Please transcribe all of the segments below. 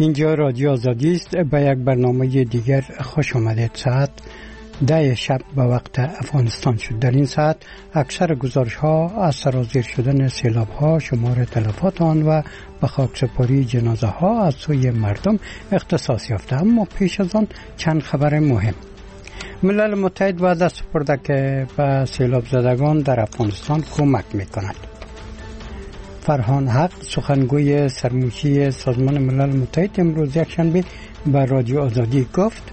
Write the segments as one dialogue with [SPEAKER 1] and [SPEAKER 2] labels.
[SPEAKER 1] اینجا رادیو آزادی است. به یک برنامه دیگر خوش آمدید. ساعت 10 شب به وقت افغانستان شد. در این ساعت اکثر گزارش ها از سرازیر شدن سیلاب ها، شمار تلفات آن و به خاکسپاری جنازه ها از سوی مردم اختصاص یافته. اما پیش از آن چند خبر مهم. ملل متحد وعده سپرده که به سیلاب زدگان در افغانستان کمک میکند. فرهان حق سخنگوی سرموشی سازمان ملل متحد امروز یکشنبه به رادیو آزادی گفت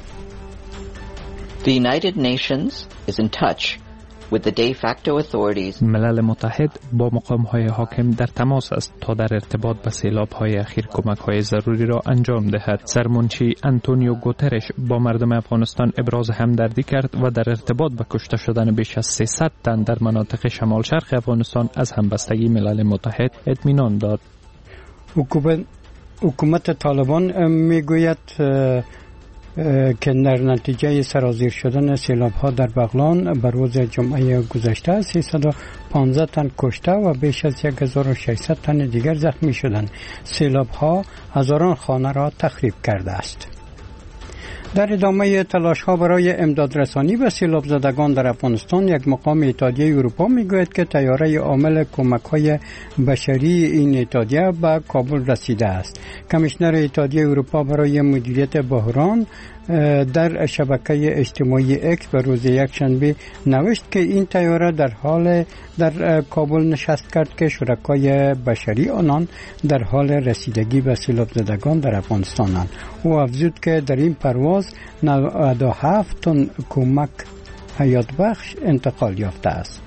[SPEAKER 2] The United Nations is in touch with the de facto authorities.
[SPEAKER 3] ملل متحد با مقام‌های حاکم در تماس است تا در ارتباط به سیلاب‌های اخیر کمک‌های ضروری را انجام دهد. سرمنشی آنتونیو گوترش با مردم افغانستان ابراز همدردی کرد و در ارتباط به کشته شدن بیش از 300 تن در مناطق شمال شرق افغانستان از همبستگی ملل متحد اطمینان داد.
[SPEAKER 1] حکومت طالبان میگوید که در نتیجه سرازیر شدن سیلاب ها در بغلان بر روز جمعه گذشته 315 تن کشته و بیش از 1600 تن دیگر زخمی شدند. سیلاب ها هزاران خانه را تخریب کرده است. در ادامه تلاش ها برای امدادرسانی به سیلاب زدگان در افغانستان، یک مقام اتحادیه اروپا میگوید که طیاره عامل کمک های بشری این اتحادیه به کابل رسیده است. کمیشنر اتحادیه اروپا برای مدیریت بحران در شبکه اجتماعی اکس به روز یکشنبه نوشت که این طیاره در کابل نشست کرد که شرکای بشری آنان در حال رسیدگی به سیلاب زدگان در افغانستانند. او افزود که در این پرواز 97 تن کمک حیات بخش انتقال یافته است.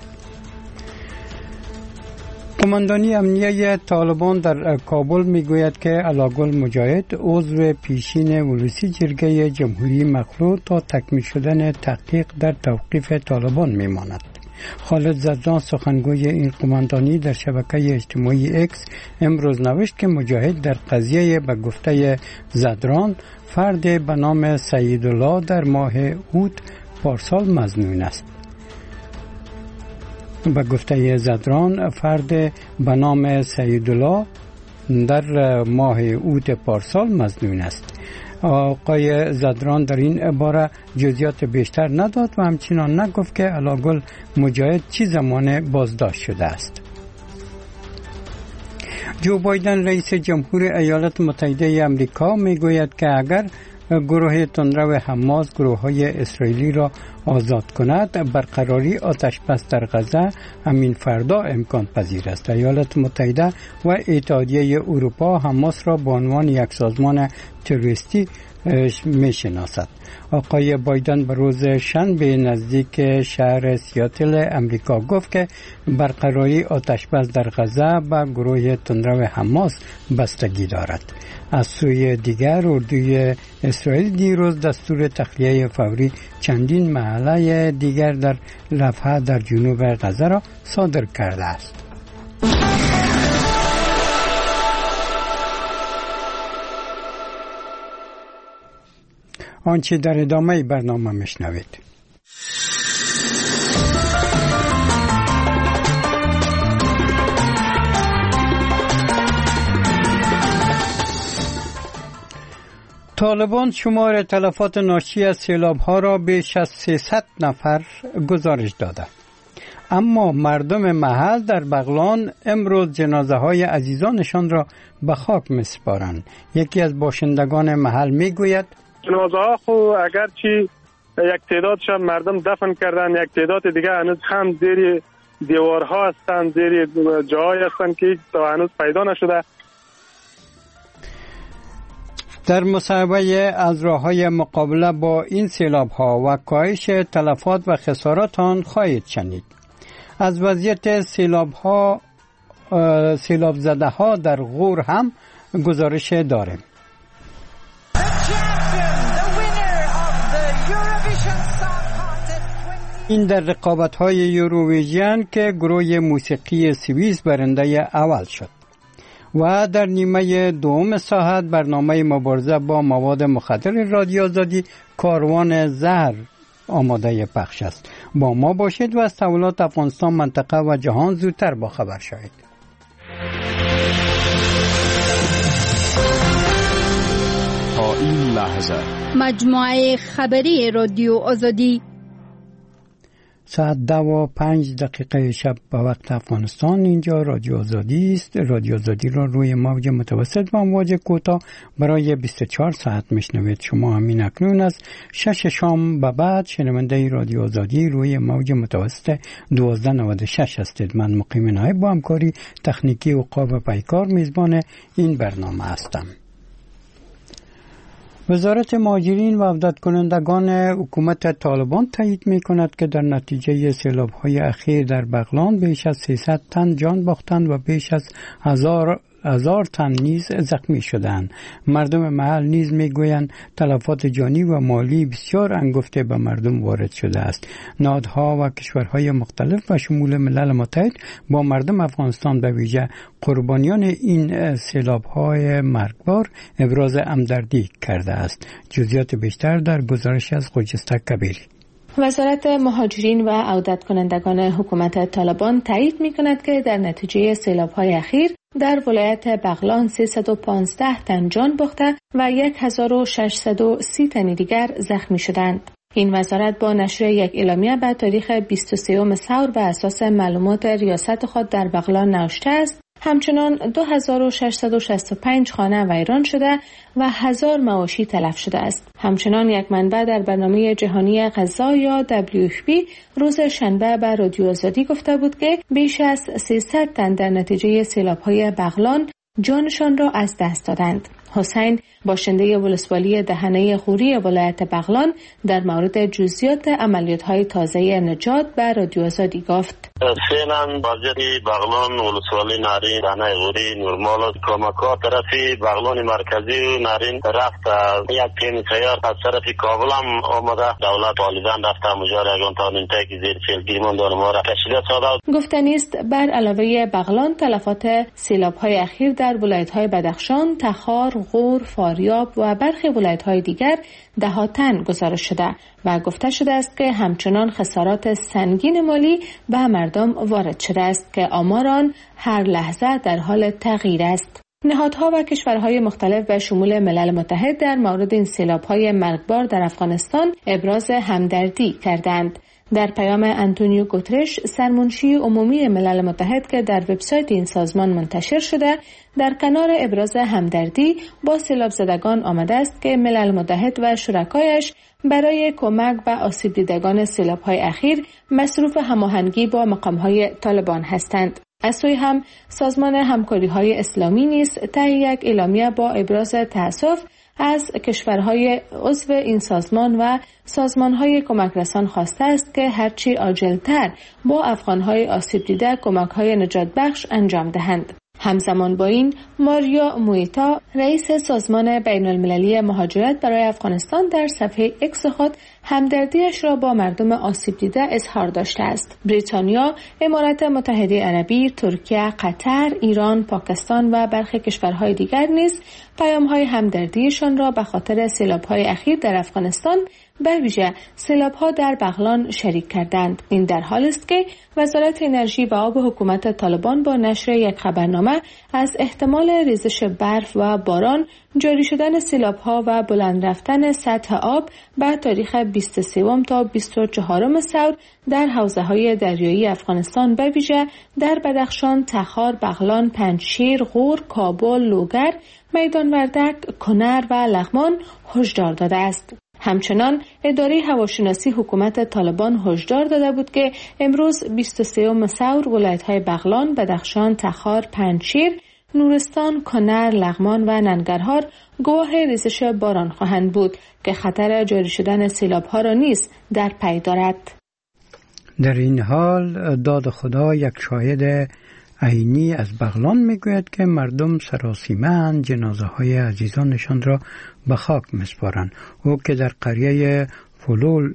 [SPEAKER 1] قماندانی امنیه طالبان در کابل میگوید که علاگل مجاهد عضو پیشین ولسی جرگه جمهوری مخلوع تا تکمیل شدن تحقیق در توقیف طالبان میماند. خالد زدران سخنگوی این قماندانی در شبکه اجتماعی اکس امروز نوشت که مجاهد در قضیه به گفته زدران فرد به نام سیدالله در ماه اوت پارسال مظنون است. به گفته زدران فرد به نام سیدالله در ماه اوت پارسال مظنون است. آقای زدران در این باره جزئیات بیشتر نداد و همچنان نگفت که علاگل مجاهد چه زمان بازداشت شده است. جو بایدن رئیس جمهور ایالات متحده آمریکا میگوید که اگر گروه تندرو حماس گروه‌های اسرائیلی را آزاد کند، برقراری آتش بس در غزه همین فردا امکان پذیر است. ایالات متحده و اتحادیه اروپا حماس را به عنوان یک سازمان تروریستی میشناسد. آقای بایدن به روز شنبه نزدیک شهر سیاتل امریکا گفت که برقراری آتش بس در غزه به گروه تندرو حماس بستگی دارد. از سوی دیگر اردوی اسرائیل دیروز دستور تخلیه فوری چندین محله دیگر در رفح در جنوب غزه را صادر کرده است. آنچه در ادامه برنامه میشنوید. طالبان شمار تلفات ناشی از سیلاب ها را بیش از 300 نفر گزارش داده. اما مردم محل در بغلان امروز جنازه های عزیزانشان را به خاک میسپارند. یکی از باشندگان محل میگوید
[SPEAKER 4] جنازه ها خو اگرچه یک تعدادشان مردم دفن کردن، یک تعداد دیگه هنوز هم زیر دیوارها هستند، زیر جاهای هستند که تا هنوز پیدا نشده.
[SPEAKER 1] در مصاحبه از راه‌های مقابله با این سیلاب‌ها و کاهش تلفات و خسارات آن خواهید شنید. از وضعیت سیلاب زده ها در غور هم گزارش داریم. این در رقابت‌های یوروویژن که گروه موسیقی سوئیس برنده اول شد. و در نیمه دوم ساعت برنامه مبارزه با مواد مخدر رادیو آزادی کاروان زهر آماده پخش است. با ما باشید و از تحولات افغانستان، منطقه و جهان زودتر با خبر شوید.
[SPEAKER 5] این لحظه
[SPEAKER 6] مجموعه خبری رادیو آزادی.
[SPEAKER 1] ساعت 2:05 شب به وقت افغانستان. اینجا رادیو آزادی است. رادیو آزادی را روی موج متوسط و امواج کوتاه برای 24 ساعت میشنوید. شما همین اکنون از 6 شام به بعد شنونده رادیو آزادی روی موج متوسط 1296 هستید. من مقیم نایب با همکاری تکنیکی عقاب پیکار میزبان این برنامه هستم. وزارت مهاجرین و عودت کنندگان حکومت طالبان تایید می کند که در نتیجه سیلاب‌های اخیر در بغلان بیش از 300 تن جان باختند و بیش از 1000 تن نیز زخمی شدند. مردم محل نیز میگویند تلفات جانی و مالی بسیار انگفته به مردم وارد شده است. نهادها و کشورهای مختلف و شمول ملل متحد با مردم افغانستان به ویژه قربانیان این سیلاب‌های مرگبار ابراز همدردی کرده است. جزئیات بیشتر در گزارش از خجسته کبیری.
[SPEAKER 7] وزارت مهاجرین و عودت کنندگان حکومت طالبان تایید می‌کند که در نتیجه سیلاب‌های اخیر در ولایت بغلان 315 تن جان باخته و 1630 تن دیگر زخمی شدند. این وزارت با نشر یک اعلامیه به تاریخ 23 ثور به اساس معلومات ریاست خود در بغلان نوشته است: همچنان 2665 خانه ویران شده و 1000 مواشی تلف شده است. همچنان یک منبع در برنامه جهانی غذا یا WFP روز شنبه به رادیو آزادی گفته بود که بیش از 300 تن در نتیجه سیلاب‌های بغلان جانشان را از دست دادند. حسین باشنده ولسوالی دهنه غوری ولایت بغلان در مورد جزئیات عملیات‌های تازه نجات به رادیو آزادی گفت:
[SPEAKER 8] فعلا بازاری بغلان ولسوالی نارین دهنه غوری نورمال کمک‌ها طرفی بغلان مرکزی و نارین رفت. یک تیم سیار از طرف کابل هم آمده. دولت والدان رفت مجار یگان تا نمتای که زیر فیلگیرمان دارم را کشیده ساده.
[SPEAKER 7] گفتنی است بر علاوه بغلان تلفات سیلاب‌های اخیر در ولایت‌های بدخشان، تخار، غور، فاریاب و برخی ولایت‌های دیگر ده‌ها تن گزارش شده و گفته شده است که همچنان خسارات سنگین مالی به مردم وارد شده است که آمار آن هر لحظه در حال تغییر است. نهادها و کشورهای مختلف به شمول ملل متحد در مورد این سیلاب‌های مرگبار در افغانستان ابراز همدردی کردند. در پیام آنتونیو گوترش سرمنشی عمومی ملل متحد که در وبسایت این سازمان منتشر شده، در کنار ابراز همدردی با سیلاب زدگان آمده است که ملل متحد و شرکایش برای کمک به آسیب دیدگان سیلاب‌های اخیر مصروف هماهنگی با مقام‌های طالبان هستند. از سوی هم سازمان همکاری‌های اسلامی نیز طی یک اعلامیه با ابراز تأسف از کشورهای عضو این سازمان و سازمانهای کمک رسان خواسته است که هرچی عاجل‌تر با افغانهای آسیب دیده کمک‌های نجات بخش انجام دهند. همزمان با این ماریا مویتا رئیس سازمان بین المللی مهاجرت برای افغانستان در صفحه اکس خود همدردیش را با مردم آسیب دیده اظهار داشته است. بریتانیا، امارات متحده عربی، ترکیه، قطر، ایران، پاکستان و برخی کشورهای دیگر نیز پیام‌های همدردیشان را به خاطر سیلاب‌های اخیر در افغانستان به ویژه سیلاب‌ها در بغلان شریک کردند. این در حالی است که وزارت انرژی و آب حکومت طالبان با نشر یک خبرنامه از احتمال ریزش برف و باران، جاری شدن سیلاب‌ها و بلند رفتن سطح آب به تاریخ 23 تا 24 ثور در حوزه‌های دریایی افغانستان به ویژه در بدخشان، تخار، بغلان، پنجشیر، غور، کابل، لوگر، میدان وردک، کنر و لغمان هشدار داده است. همچنان اداره هواشناسی حکومت طالبان هشدار داده بود که امروز 23 ثور ولایت‌های بغلان، بدخشان، تخار، پنجشیر، نورستان، کنر، لغمان و ننگرهار گواه ریزش باران خواهند بود که خطر جاری شدن سیلاب‌ها را نیز در پی دارد.
[SPEAKER 1] در این حال داد خدا یک شاهد عینی از بغلان میگوید که مردم سراسیمه جنازه های عزیزانشان را به خاک میسپارند. او که در قریه فلول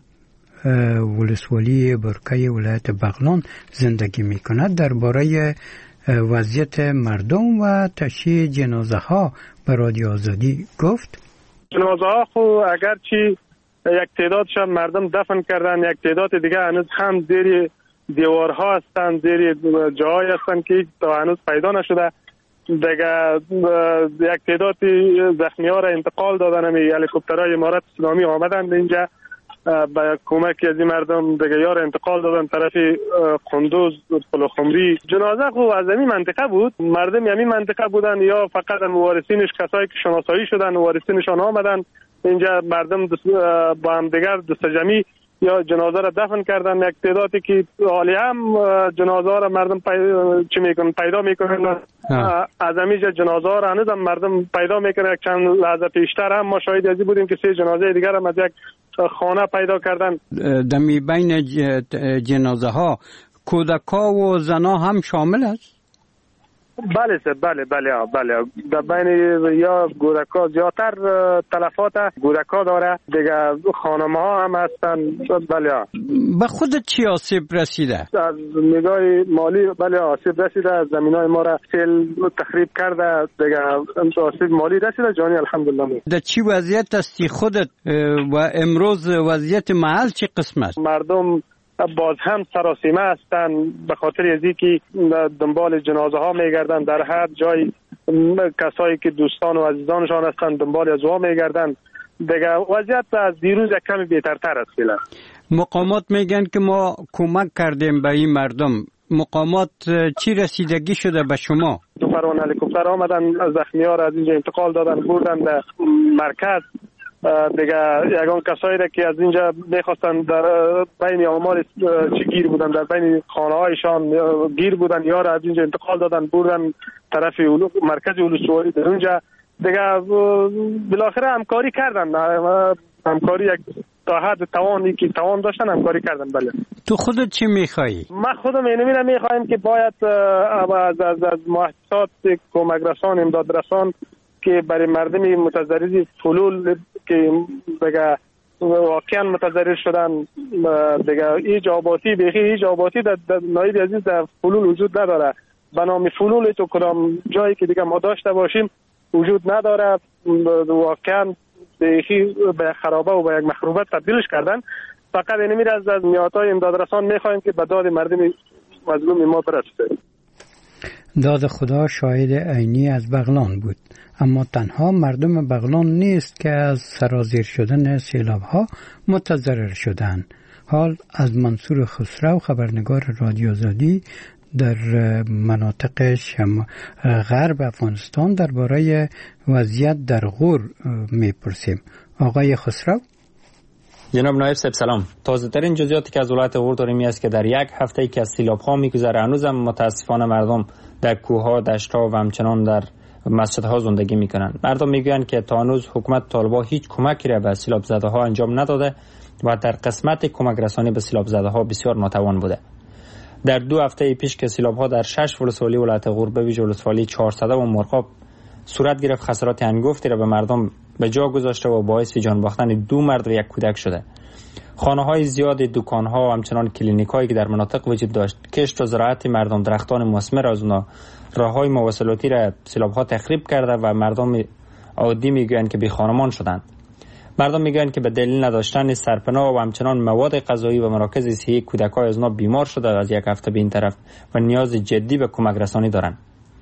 [SPEAKER 1] ولسوالی برکه ولایت بغلان زندگی میکند درباره وضعیت مردم و تشییع جنازه ها به رادیو آزادی گفت:
[SPEAKER 4] جنازه ها خو اگرچه یک تعدادشان مردم دفن کردن، یک تعداد دیگه هنوز هم زیر دیوارها هستند، زیر جاهای هستند که تا هنوز پیدا نشده. دیگه یک تعداد زخمی ها را انتقال دادن. هلیکوپترهای امارات اسلامی آمدند اینجا با کمک از این مردم دیگه یار انتقال دادن طرف قندوز پلوخمری. جنازه خو از این منطقه بود، مردم همین منطقه بودن یا فقط وارثینش کسایی که شناسایی شدن وارثینشان آمدن اینجا، مردم با هم دیگر دست جمعی یا جنازه را دفن کردن. یک تعدادی که حالی هم جنازه را مردم پیدا میکنن از همینجا جنازه را هنوز هم مردم پیدا میکنن. یک چند لحظه پیشتر هم ما شاهد ازی بودیم که 3 جنازه دیگر هم از یک خانه پیدا کردن.
[SPEAKER 1] دمی بین جنازه ها کودکا و زنا هم شامل است؟
[SPEAKER 4] بله سر، بله در بین یا گورکا زیادتر تلفات گورکا داره دیگه، خانم ها هم هستن. بله.
[SPEAKER 1] به خودت چی آسیب رسیده؟
[SPEAKER 4] از نگاه مالی بله آسیب رسیده، زمین های ما را سیل تخریب کرده دیگه، آسیب مالی رسیده، جانی الحمدلله.
[SPEAKER 1] در چی وضعیت هستی خودت و امروز وضعیت محل چی قسم است؟
[SPEAKER 4] مردم باز هم سراسیمه هستند به خاطر ازی که دنبال جنازه ها میگردن، در هر جای کسایی که دوستان و عزیزانشان هستند دنبال از ها میگردن دیگه. وضعیت از دیروز یک کمی بهترتر است فعلا.
[SPEAKER 1] مقامات میگن که ما کمک کردیم به این مردم، مقامات چی رسیدگی شده به شما؟
[SPEAKER 4] دو فرمان هلیکوپتر آمدن زخمی ها را از اینجا انتقال دادن بردن به مرکز دیگه. یگان کسایی را که از اینجا میخواستن در بین آمار چی گیر بودن، در بین خانه هایشان گیر بودن، یا را از اینجا انتقال دادن بردن طرف مرکز ولسوالی در اونجا دیگه. بالاخره همکاری کردن، همکاری یک تا حد توانی که توان داشتن همکاری کردن. بله.
[SPEAKER 1] تو خودت چی میخوایی؟
[SPEAKER 4] من خودم اینو میخوایم که باید از مؤسسات کمک رسان امداد رسان که برای مردم متضرر فلول که دیگه واقعا متضرر شدن دیگه، ایجاباتی در نایب عزیز در فلول وجود نداره. به نام فلول تو کدام جایی که دیگه ما داشته باشیم وجود نداره. واقعا به خرابه و به یک مخروبت تبدیلش کردن. فقط اینو میره از نهادهای امداد رسان میخوایم که به داد مردم مظلوم ما برسه.
[SPEAKER 1] داد خدا شاهد عینی از بغلان بود، اما تنها مردم بغلان نیست که از سرازیر شدن سیلاب ها متضرر شدند. حال از منصور خسرو خبرنگار رادیو آزادی در مناطق غرب افغانستان درباره وضعیت در غور میپرسیم. آقای خسرو.
[SPEAKER 5] جناب نایب صاحب سلام. تازه ترین جزئیاتی که از ولایت غور داریم این است که در یک هفته ای که از سیلاب ها میگذره هنوزم متاسفانه مردم در کوه ها، دشت ها و همچنان در مسجد ها زندگی میکنن. مردم میگویند که تا هنوز حکومت طالبان هیچ کمکی را به سیلاب زده ها انجام نداده و در قسمت کمک رسانی به سیلاب زده ها بسیار ناتوان بوده. در 2 هفته پیش که سیلاب ها در 6 ولسوالی ولایت غور به ویژه ولسوالی 400 و مرغاب صورت گرفت، خسارات انگفتی را به مردم به جا گذاشته و باعث جان باختن 2 مرد و 1 کودک شده. خانه های زیاد، دکان ها و همچنان کلینیک هایی که در مناطق وجود داشت، کشت و زراعت مردم، درختان مثمر از اونا، راه های مواصلاتی را سیلاب ها تخریب کرده و مردم عادی میگویند که بی خانمان شدند. مردم میگویند که به دلیل نداشتن سرپناه و همچنان مواد غذایی و مراکز صحی کودک های از اونا بیمار شده از یک هفته به این طرف و نیاز جدی به کمک رسانی دارند.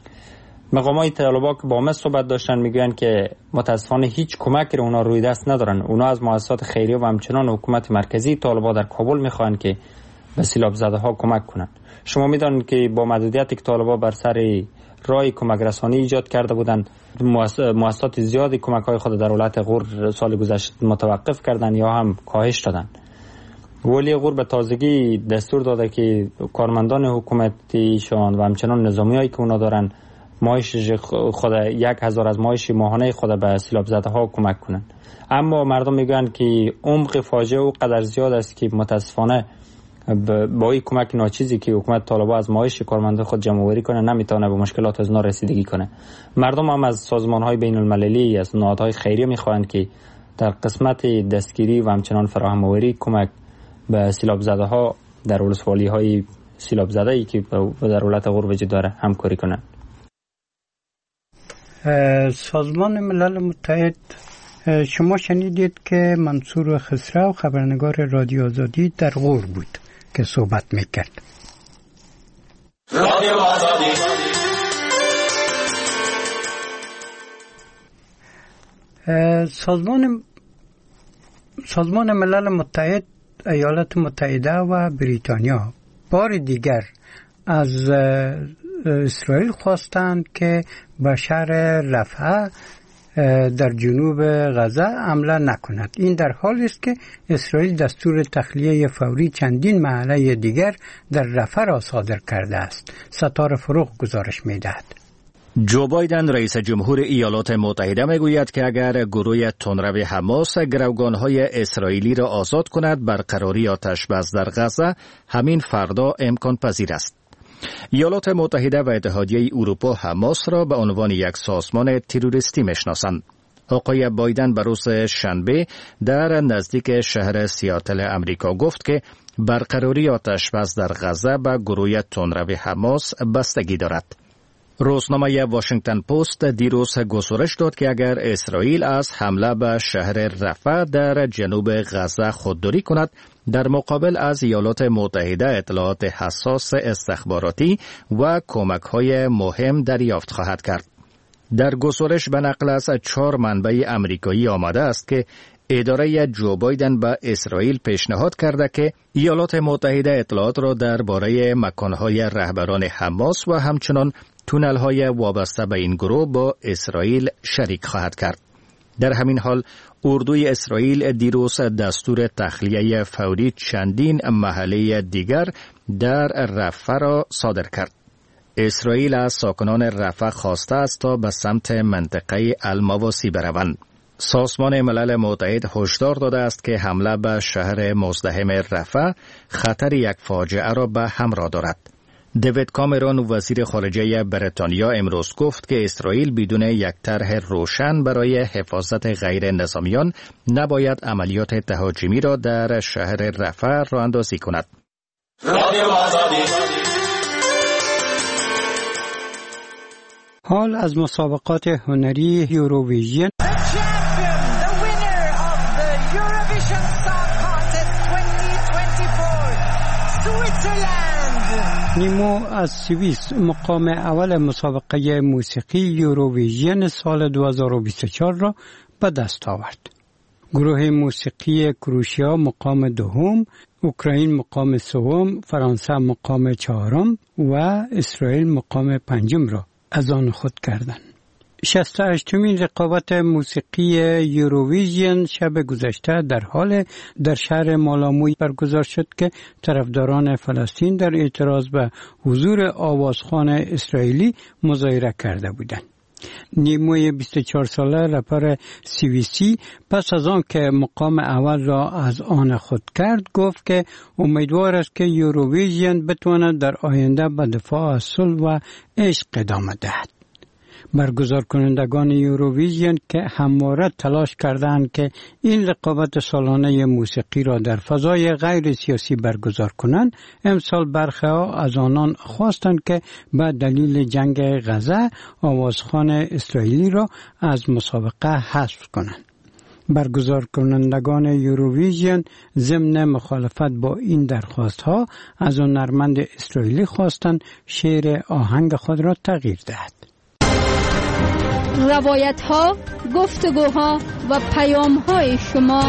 [SPEAKER 5] مقامات طالبان که با ما صحبت داشتن میگویند که متاسفانه هیچ کمکی رو اونا روی دست ندارن. اونا از مؤسسات خیریه و همچنان حکومت مرکزی طالبان در کابل میخواهند که به سیلاب زده ها کمک کنند. شما میدانید که با محدودیتی که طالبان بر سر راه کمک رسانی ایجاد کرده بودند، مؤسسات زیادی کمک های خود در ولایت غور سال گذشته متوقف کردند یا هم کاهش دادند. ولی غور به تازگی دستور داده که کارمندان حکومتیشان و همچنان نظامیایی که اونا دارن معاش خود 1000 از معاش ماهانه خود به سیلاب زده ها کمک کنند. اما مردم میگویند که عمق فاجعه او قدر زیاد است که متاسفانه با این کمک ناچیزی که حکومت طالبان از معاش کارمندان خود جمع آوری کنه نمیتونه به مشکلات از اونا رسیدگی کنه. مردم هم از سازمان‌های بین‌المللی، از نهادهای خیریه میخواهند که در قسمت دستگیری و همچنان فراهم آوری کمک به سیلاب زده ها در ولسوالی‌های سیلاب زده ای که در ولایت غور وجود داره همکاری کنند.
[SPEAKER 1] سازمان ملل متحد، شما شنیدید که منصور خسرو خبرنگار رادیو آزادی در غور بود که صحبت میکرد.
[SPEAKER 9] رادیو آزادی
[SPEAKER 1] سازمان ملل متحد، ایالات متحده و بریتانیا بار دیگر از اسرائیل خواستند که به شهر رفح در جنوب غزه حمله نکند. این در حالی است که اسرائیل دستور تخلیه فوری چندین محله دیگر در رفح را صادر کرده است. ستاره فروغ گزارش می‌دهد.
[SPEAKER 9] جو بایدن رئیس جمهور ایالات متحده میگوید که اگر گروه تندرو حماس گروگان‌های اسرائیلی را آزاد کند، برقراری آتش بس در غزه همین فردا امکان پذیر است. ایالات متحده و اتحادیه اروپا حماس را به عنوان یک سازمان تروریستی میشناسند. آقای بایدن به روز شنبه در نزدیک شهر سیاتل امریکا گفت که برقراری آتش بس در غزه به گروه تندرو حماس بستگی دارد. روزنامه واشنگتن پست دیروز گزارش داد که اگر اسرائیل از حمله به شهر رفح در جنوب غزه خودداری کند، در مقابل از ایالات متحده اطلاعات حساس استخباراتی و کمک‌های مهم دریافت خواهد کرد. در گزارش به نقل از 4 منبع آمریکایی آمده است که اداره جو بایدن به اسرائیل پیشنهاد کرده که ایالات متحده اطلاعات را درباره مکان‌های رهبران حماس و همچنان تونل‌های وابسته به این گروه با اسرائیل شریک خواهد کرد. در همین حال اردوی اسرائیل دیروز دستور تخلیه فوری چندین محله دیگر در رفح را صادر کرد. اسرائیل از ساکنان رفح خواسته است تا به سمت منطقه المواسی بروند. سازمان ملل متحد هشدار داده است که حمله به شهر مزدحم رفح خطر یک فاجعه را به همراه دارد. دیوید کامرون وزیر خارجه بریتانیا امروز گفت که اسرائیل بدون یک طرح روشن برای حفاظت غیر نظامیان نباید عملیات تهاجمی را در شهر رفح راه اندازی کند.
[SPEAKER 1] حال از مسابقات هنری یوروویژن. نیمو از سوئیس مقام اول مسابقه موسیقی یوروویژن سال 2024 را به دست آورد. گروه موسیقی کروشیا مقام دوم، اوکراین مقام سوم، فرانسه مقام چهارم و اسرائیل مقام پنجم را از آن خود کردند. 68مین رقابت موسیقی یوروویژن شب گذشته در شهر مالامو برگزار شد که طرفداران فلسطین در اعتراض به حضور آوازخوان اسرائیلی مظاهره کرده بودند. نیموی 24 ساله رپر سوئیسی پس از آن که مقام اول را از آن خود کرد گفت که امیدوار است که یوروویژن بتواند در آینده به دفاع از صلح و عشق ادامه دهد. برگزار کنندگان یوروویژن که همواره تلاش کردند که این رقابت سالانه موسیقی را در فضای غیر سیاسی برگزار کنند، امسال برخی‌ها از آنان خواستند که به دلیل جنگ غزه آوازخوان اسرائیلی را از مسابقه حذف کنند. برگزار کنندگان یوروویژن ضمن مخالفت با این درخواست‌ها از هنرمند اسرائیلی خواستند شعر آهنگ خود را تغییر دهد.
[SPEAKER 6] روایت‌ها، گفتگوها و پیام‌های شما.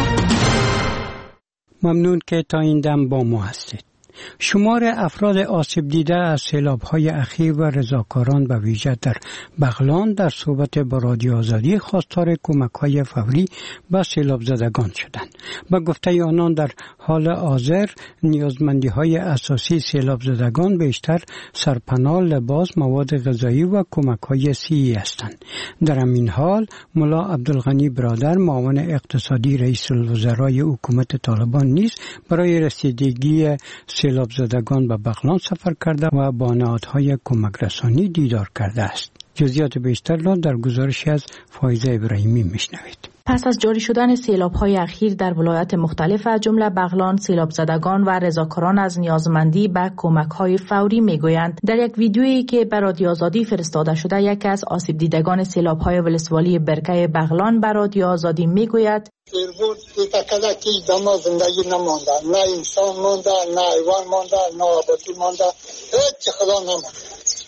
[SPEAKER 1] ممنون که تا این دم با ما هستید. شمار افراد آسیب دیده از سیلاب‌های اخیر و رضاکاران به ویژه در بغلان در صحبت با رادیو آزادی خواستار کمک‌های فوری به سیلاب زدگان شدند. به گفته آنان در حال حاضر نیازمندی‌های اساسی سیلاب زدگان بیشتر سرپناه، لباس، مواد غذایی و کمک‌های صحی هستند. در همین حال ملا عبدالغنی برادر معاون اقتصادی رئیس الوزرای حکومت طالبان نیز برای رسیدگی سیلاب زدگان به بغلان سفر کرده و با نهادهای کمک رسانی دیدار کرده است. جزئیات بیشتر را در گزارشی از فایزه ابراهیمی میشنوید.
[SPEAKER 7] پس از جاری شدن سیلاب‌های اخیر در ولایات مختلف از جمله بغلان، سیلاب زدگان و رضاکاران از نیازمندی به کمک‌های فوری میگویند. در یک ویدیویی که به رادیو آزادی فرستاده شده، یکی از آسیب دیدگان سیلاب‌های ولسوالی برکه بغلان به رادیو آزادی میگوید:
[SPEAKER 10] بود که دما زندگی نمانده، نه انسان مانده، نه حیوان مانده، نه آبادی مانده، هیچ خدا نمانده.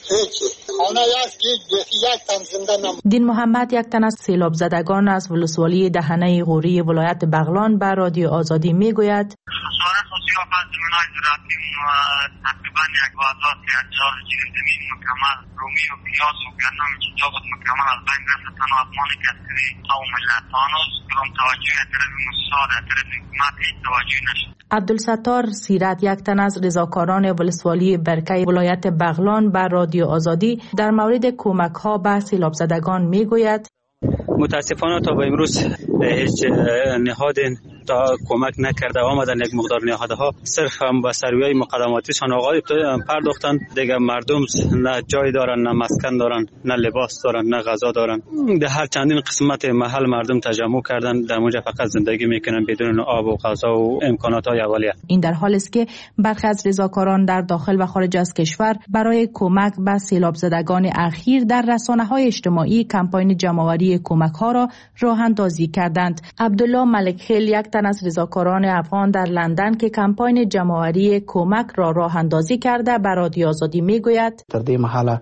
[SPEAKER 10] هیچی خانه است که یک تن زنده نمونده.
[SPEAKER 7] دین محمد یک تن از سیلاب زدگان از ولسوالی دهنه غوری ولایت بغلان به رادیو آزادی میگوید
[SPEAKER 11] خسارت سیاه از زمینای زراعتی تقریبا 1040 زمین مکمل رومی و پیاز و گندم اینجا بود مکمل از بین رفت. تنها از مانی کسری قوم ملت هانوز کلوم توجه طرف مستاد طرف حکومت هیچ توجه نشد.
[SPEAKER 7] عبدالستار سیرت یک تن از رضاکاران ولسوالی برکه ولایت بغلان به رادیو آزادی در مورد کمک ها به سیلاب زدگان میگوید
[SPEAKER 12] متاسفانه تا به امروز هیچ نهاد تا کمک نکرده. آمدن یک مقدار نهادها صرف هم با سرویای مقدماتیشان آغاز پرداختن. دیگه مردم نه جای دارن، نه مسکن دارن، نه لباس دارن، نه غذا دارن. در هر چندین قسمت محل مردم تجمع کردن، در اونجا فقط زندگی میکنن بدون آب و غذا و امکانات های اولیه.
[SPEAKER 7] این در حالی است که برخی از رضاکاران در داخل و خارج از کشور برای کمک به سیلاب زدگان اخیر در رسانه‌های اجتماعی کمپاین جمع‌آوری کمک ها را راه اندازی کردند. عبدالله ملکخیل یک تن از رضاکاران افغان در لندن که کمپاین جمع‌آوری کمک را راه اندازی کرده به رادیو آزادی میگوید
[SPEAKER 13] در این محله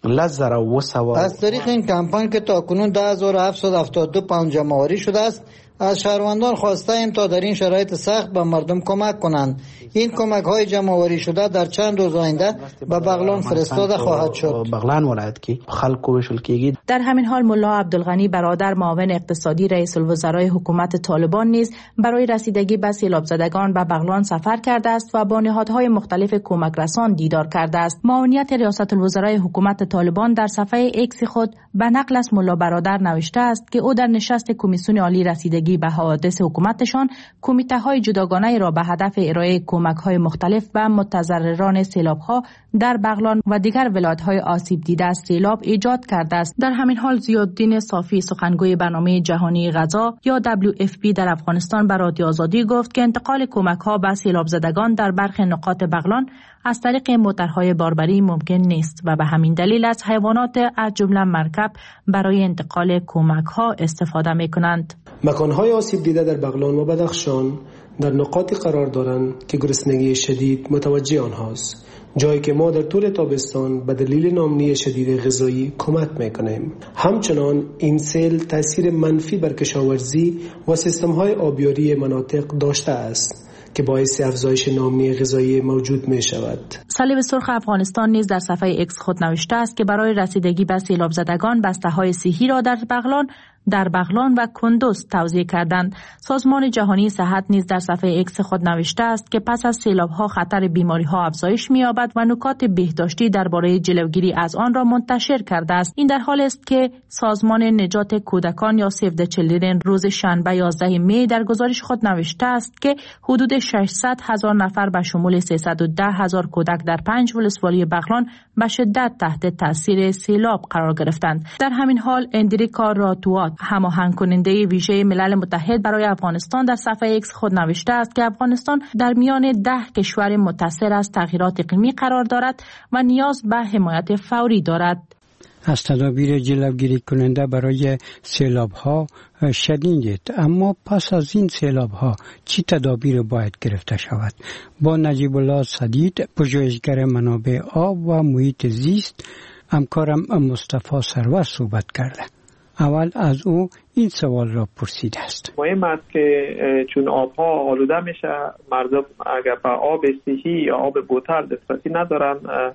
[SPEAKER 10] از طریق این کمپاین که تاکنون 10772 پوند جمع‌آوری شده است، از شهروندان خواسته ایم تا در این شرایط سخت به مردم کمک کنند. این کمک های جمع‌آوری شده در چند روز آینده به بغلان فرستاده خواهد شد.
[SPEAKER 13] بغلان ولایت کی خلق وشل کیږي.
[SPEAKER 7] در همین حال ملا عبدالغنی برادر معاون اقتصادی رئیس الوزرای حکومت طالبان نیز برای رسیدگی به سیلاب زدگان به بغلان سفر کرده است و با نهادهای مختلف کمک رسان دیدار کرده است. معاونیت ریاست الوزرای حکومت طالبان در صفحه ایکس خود به نقل از ملا برادر نوشته است که او در نشست کمیسیون عالی رسیدگی به حوادث حکومتشان کمیته های جداگانه را به هدف ارائه کمک های مختلف به متضرران سیلاب ها در بغلان و دیگر ولایت های آسیب دیده از سیلاب ایجاد کرده است. در همین حال ضیاءالدین صافی سخنگوی برنامه جهانی غذا یا WFP در افغانستان به رادیو آزادی گفت که انتقال کمک ها به سیلاب زدگان در برخی نقاط بغلان از طریق موترهای باربری ممکن نیست و به همین دلیل از حیوانات از جمله مرکب برای انتقال کمک ها استفاده می کنند.
[SPEAKER 14] مکانهای آسیب دیده در بغلان و بدخشان در نقاطی قرار دارند که گرسنگی شدید متوجه آنهاست، جایی که ما در طول تابستان به دلیل ناامنی شدید غذایی کمک میکنیم. همچنان این سیل تاثیر منفی بر کشاورزی و سیستم‌های آبیاری مناطق داشته است که باعث افزایش ناامنی غذایی موجود می شود.
[SPEAKER 7] صلیب سرخ افغانستان نیز در صفحه ایکس خود نوشته است که برای رسیدگی به سیلاب زدگان بسته‌های صحی را در بغلان و کندوز توزیع کردند. سازمان جهانی صحت نیز در صفحه ایکس خود نوشته است که پس از سیلاب‌ها خطر بیماری‌ها افزایش می‌یابد و نکات بهداشتی درباره جلوگیری از آن را منتشر کرده است. این در حالی است که سازمان نجات کودکان یا سیو د چیلدرن روز شنبه 11 می در گزارش خود نوشته است که حدود 600,000 نفر به شمول 310,000 کودک در 5 ولسوالی بغلان به شدت تحت تاثیر سیلاب قرار گرفتند. در همین حال اندریکا راتوات هماهنگ کننده ویژه ملل متحد برای افغانستان در صفحه ایکس خود نوشته است که افغانستان در میان 10 کشور متاثر از تغییرات اقلیمی قرار دارد و نیاز به حمایت فوری دارد.
[SPEAKER 1] از تدابیر جلوگیری کننده برای سیلاب ها شنیدید، اما پس از این سیلاب ها چی تدابیر باید گرفته شود؟ با نجیب الله صدید، پژوهشگر منابع آب و محیط زیست، همکارم مصطفی سرور صحبت کرده. اول از او این سوال را پرسیده است.
[SPEAKER 4] مهم است که چون آبها آلوده میشه، مردم اگر به آب صحی یا آب بوتل دسترسی ندارن،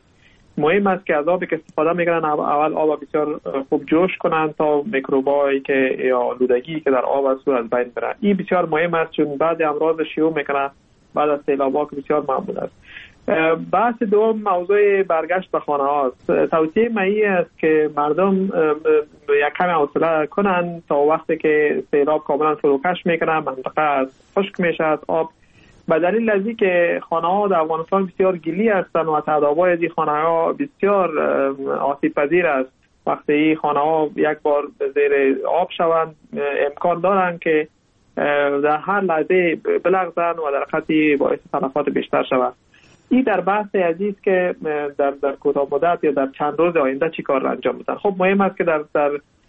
[SPEAKER 4] مهم است که از آبی که استفاده میکنن اول آب بسیار خوب جوش کنن تا میکروبایی که یا آلودگی که در آب است از بین بره. این بسیار مهم است چون بعد امراض شیوع میکنه بعد از سیلاب‌ها که بسیار معمول است. بحث دوم موضوع برگشت به خانه هاست. توصیه من است که مردم یک کمی حوصله کنن تا وقتی که سیلاب کاملا فروکش میکنه، منطقه از خشک میشه از آب. به دلیل از اینکه خانه ها در افغانستان بسیار گلی هستند و تعدادهای از این خانه ها بسیار آسیب پذیر است، وقتی خانه ها یک بار زیر آب شوند امکان دارند که در هر لحظه بلغزن و در خطی باعث تلفات بیشتر شود. این در بحث عزیز که در کوتاه مدت یا در چند روز آینده چی کار انجام بدن. خب مهم است که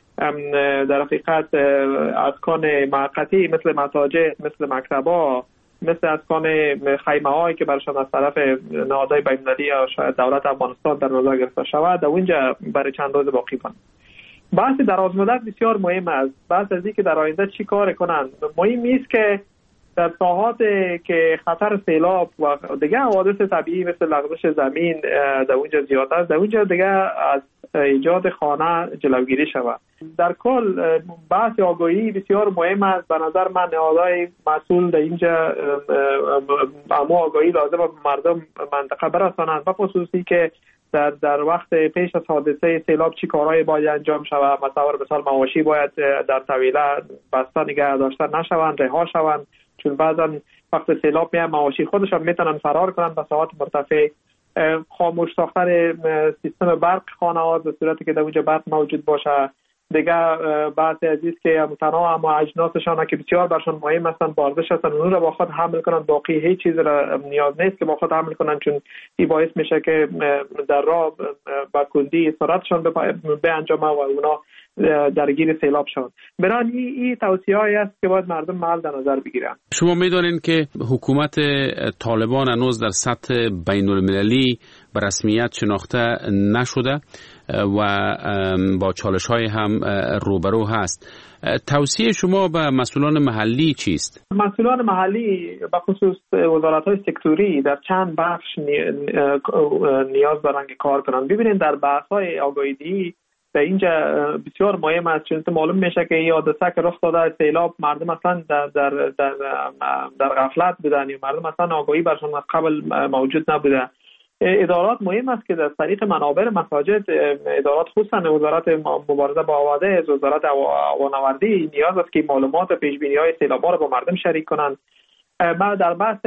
[SPEAKER 4] در حقیقت اسکان موقتی مثل مساجد، مثل مکتب‌ها
[SPEAKER 15] مثل اسکان خیمه هایی که برشان از طرف نهادهای بین‌المللی یا شاید دولت افغانستان در نظر گرفته شود در اونجا برای چند روز باقی کنند. بحث دراز مدت بسیار مهم است. بحث از اینکه در آینده چی کار کنند. مهم است که در ساحات که خطر سیلاب و دیگه حوادث طبیعی مثل لغزش زمین در اونجا زیاد است، در اونجا دیگه از ایجاد خانه جلوگیری شود. در کل بحث آگاهی بسیار مهم است. به نظر من نهادهای مسئول در اینجا اما آگاهی لازم به مردم منطقه برسانند و خصوصی که در وقت پیش از حادثه سیلاب چی کارهایی باید انجام شود. مثلا مواشی باید در طویله بسته نگه داشته نشوند، رها شوند، چون بعضا وقت سیلاب میان مواشی خودشان میتونن فرار کنند به ساحات مرتفع. خاموش ساختن سیستم برق خانه ها به صورتی که در اونجا برق موجود باشه. دیگه بحث عزیز که تنها اما اجناسشان که بسیار برشان مهم هستند بارزش هستند اون را با خود حمل کنند، باقی هیچ چیز را نیاز نیست که با خود حمل کنند، چون این باعث میشه که در راه با کندی سرعتشان به انجام و اونا درگیر سیلاب شوند. برای این توصیه‌ای است که باید مردم محل در نظر بگیرند.
[SPEAKER 16] شما می‌دانید که حکومت طالبان هنوز در سطح بین‌المللی به رسمیت شناخته نشده و با چالش‌های هم روبرو هست. توصیه شما به مسئولان محلی چیست؟ مسئولان محلی به خصوص وزارت‌های سکتوری در چند بخش نیاز دارند که کار کنند. ببینید در بحث‌های آگاهی‌دهی در اینجا بسیار مهم است، چون معلوم میشه که این حادثه که رخ داده سیلاب مردم اصلا در غفلت بودن یا مردم اصلا آگاهی برشان از قبل موجود نبوده. ادارات مهم است که در طریق منابر مساجد، ادارات خصوصا وزارت مبارزه با حوادث، وزارت هوانوردی نیاز است که معلومات پیش‌بینی‌های سیلاب‌ها را با مردم شریک کنند. من در بحث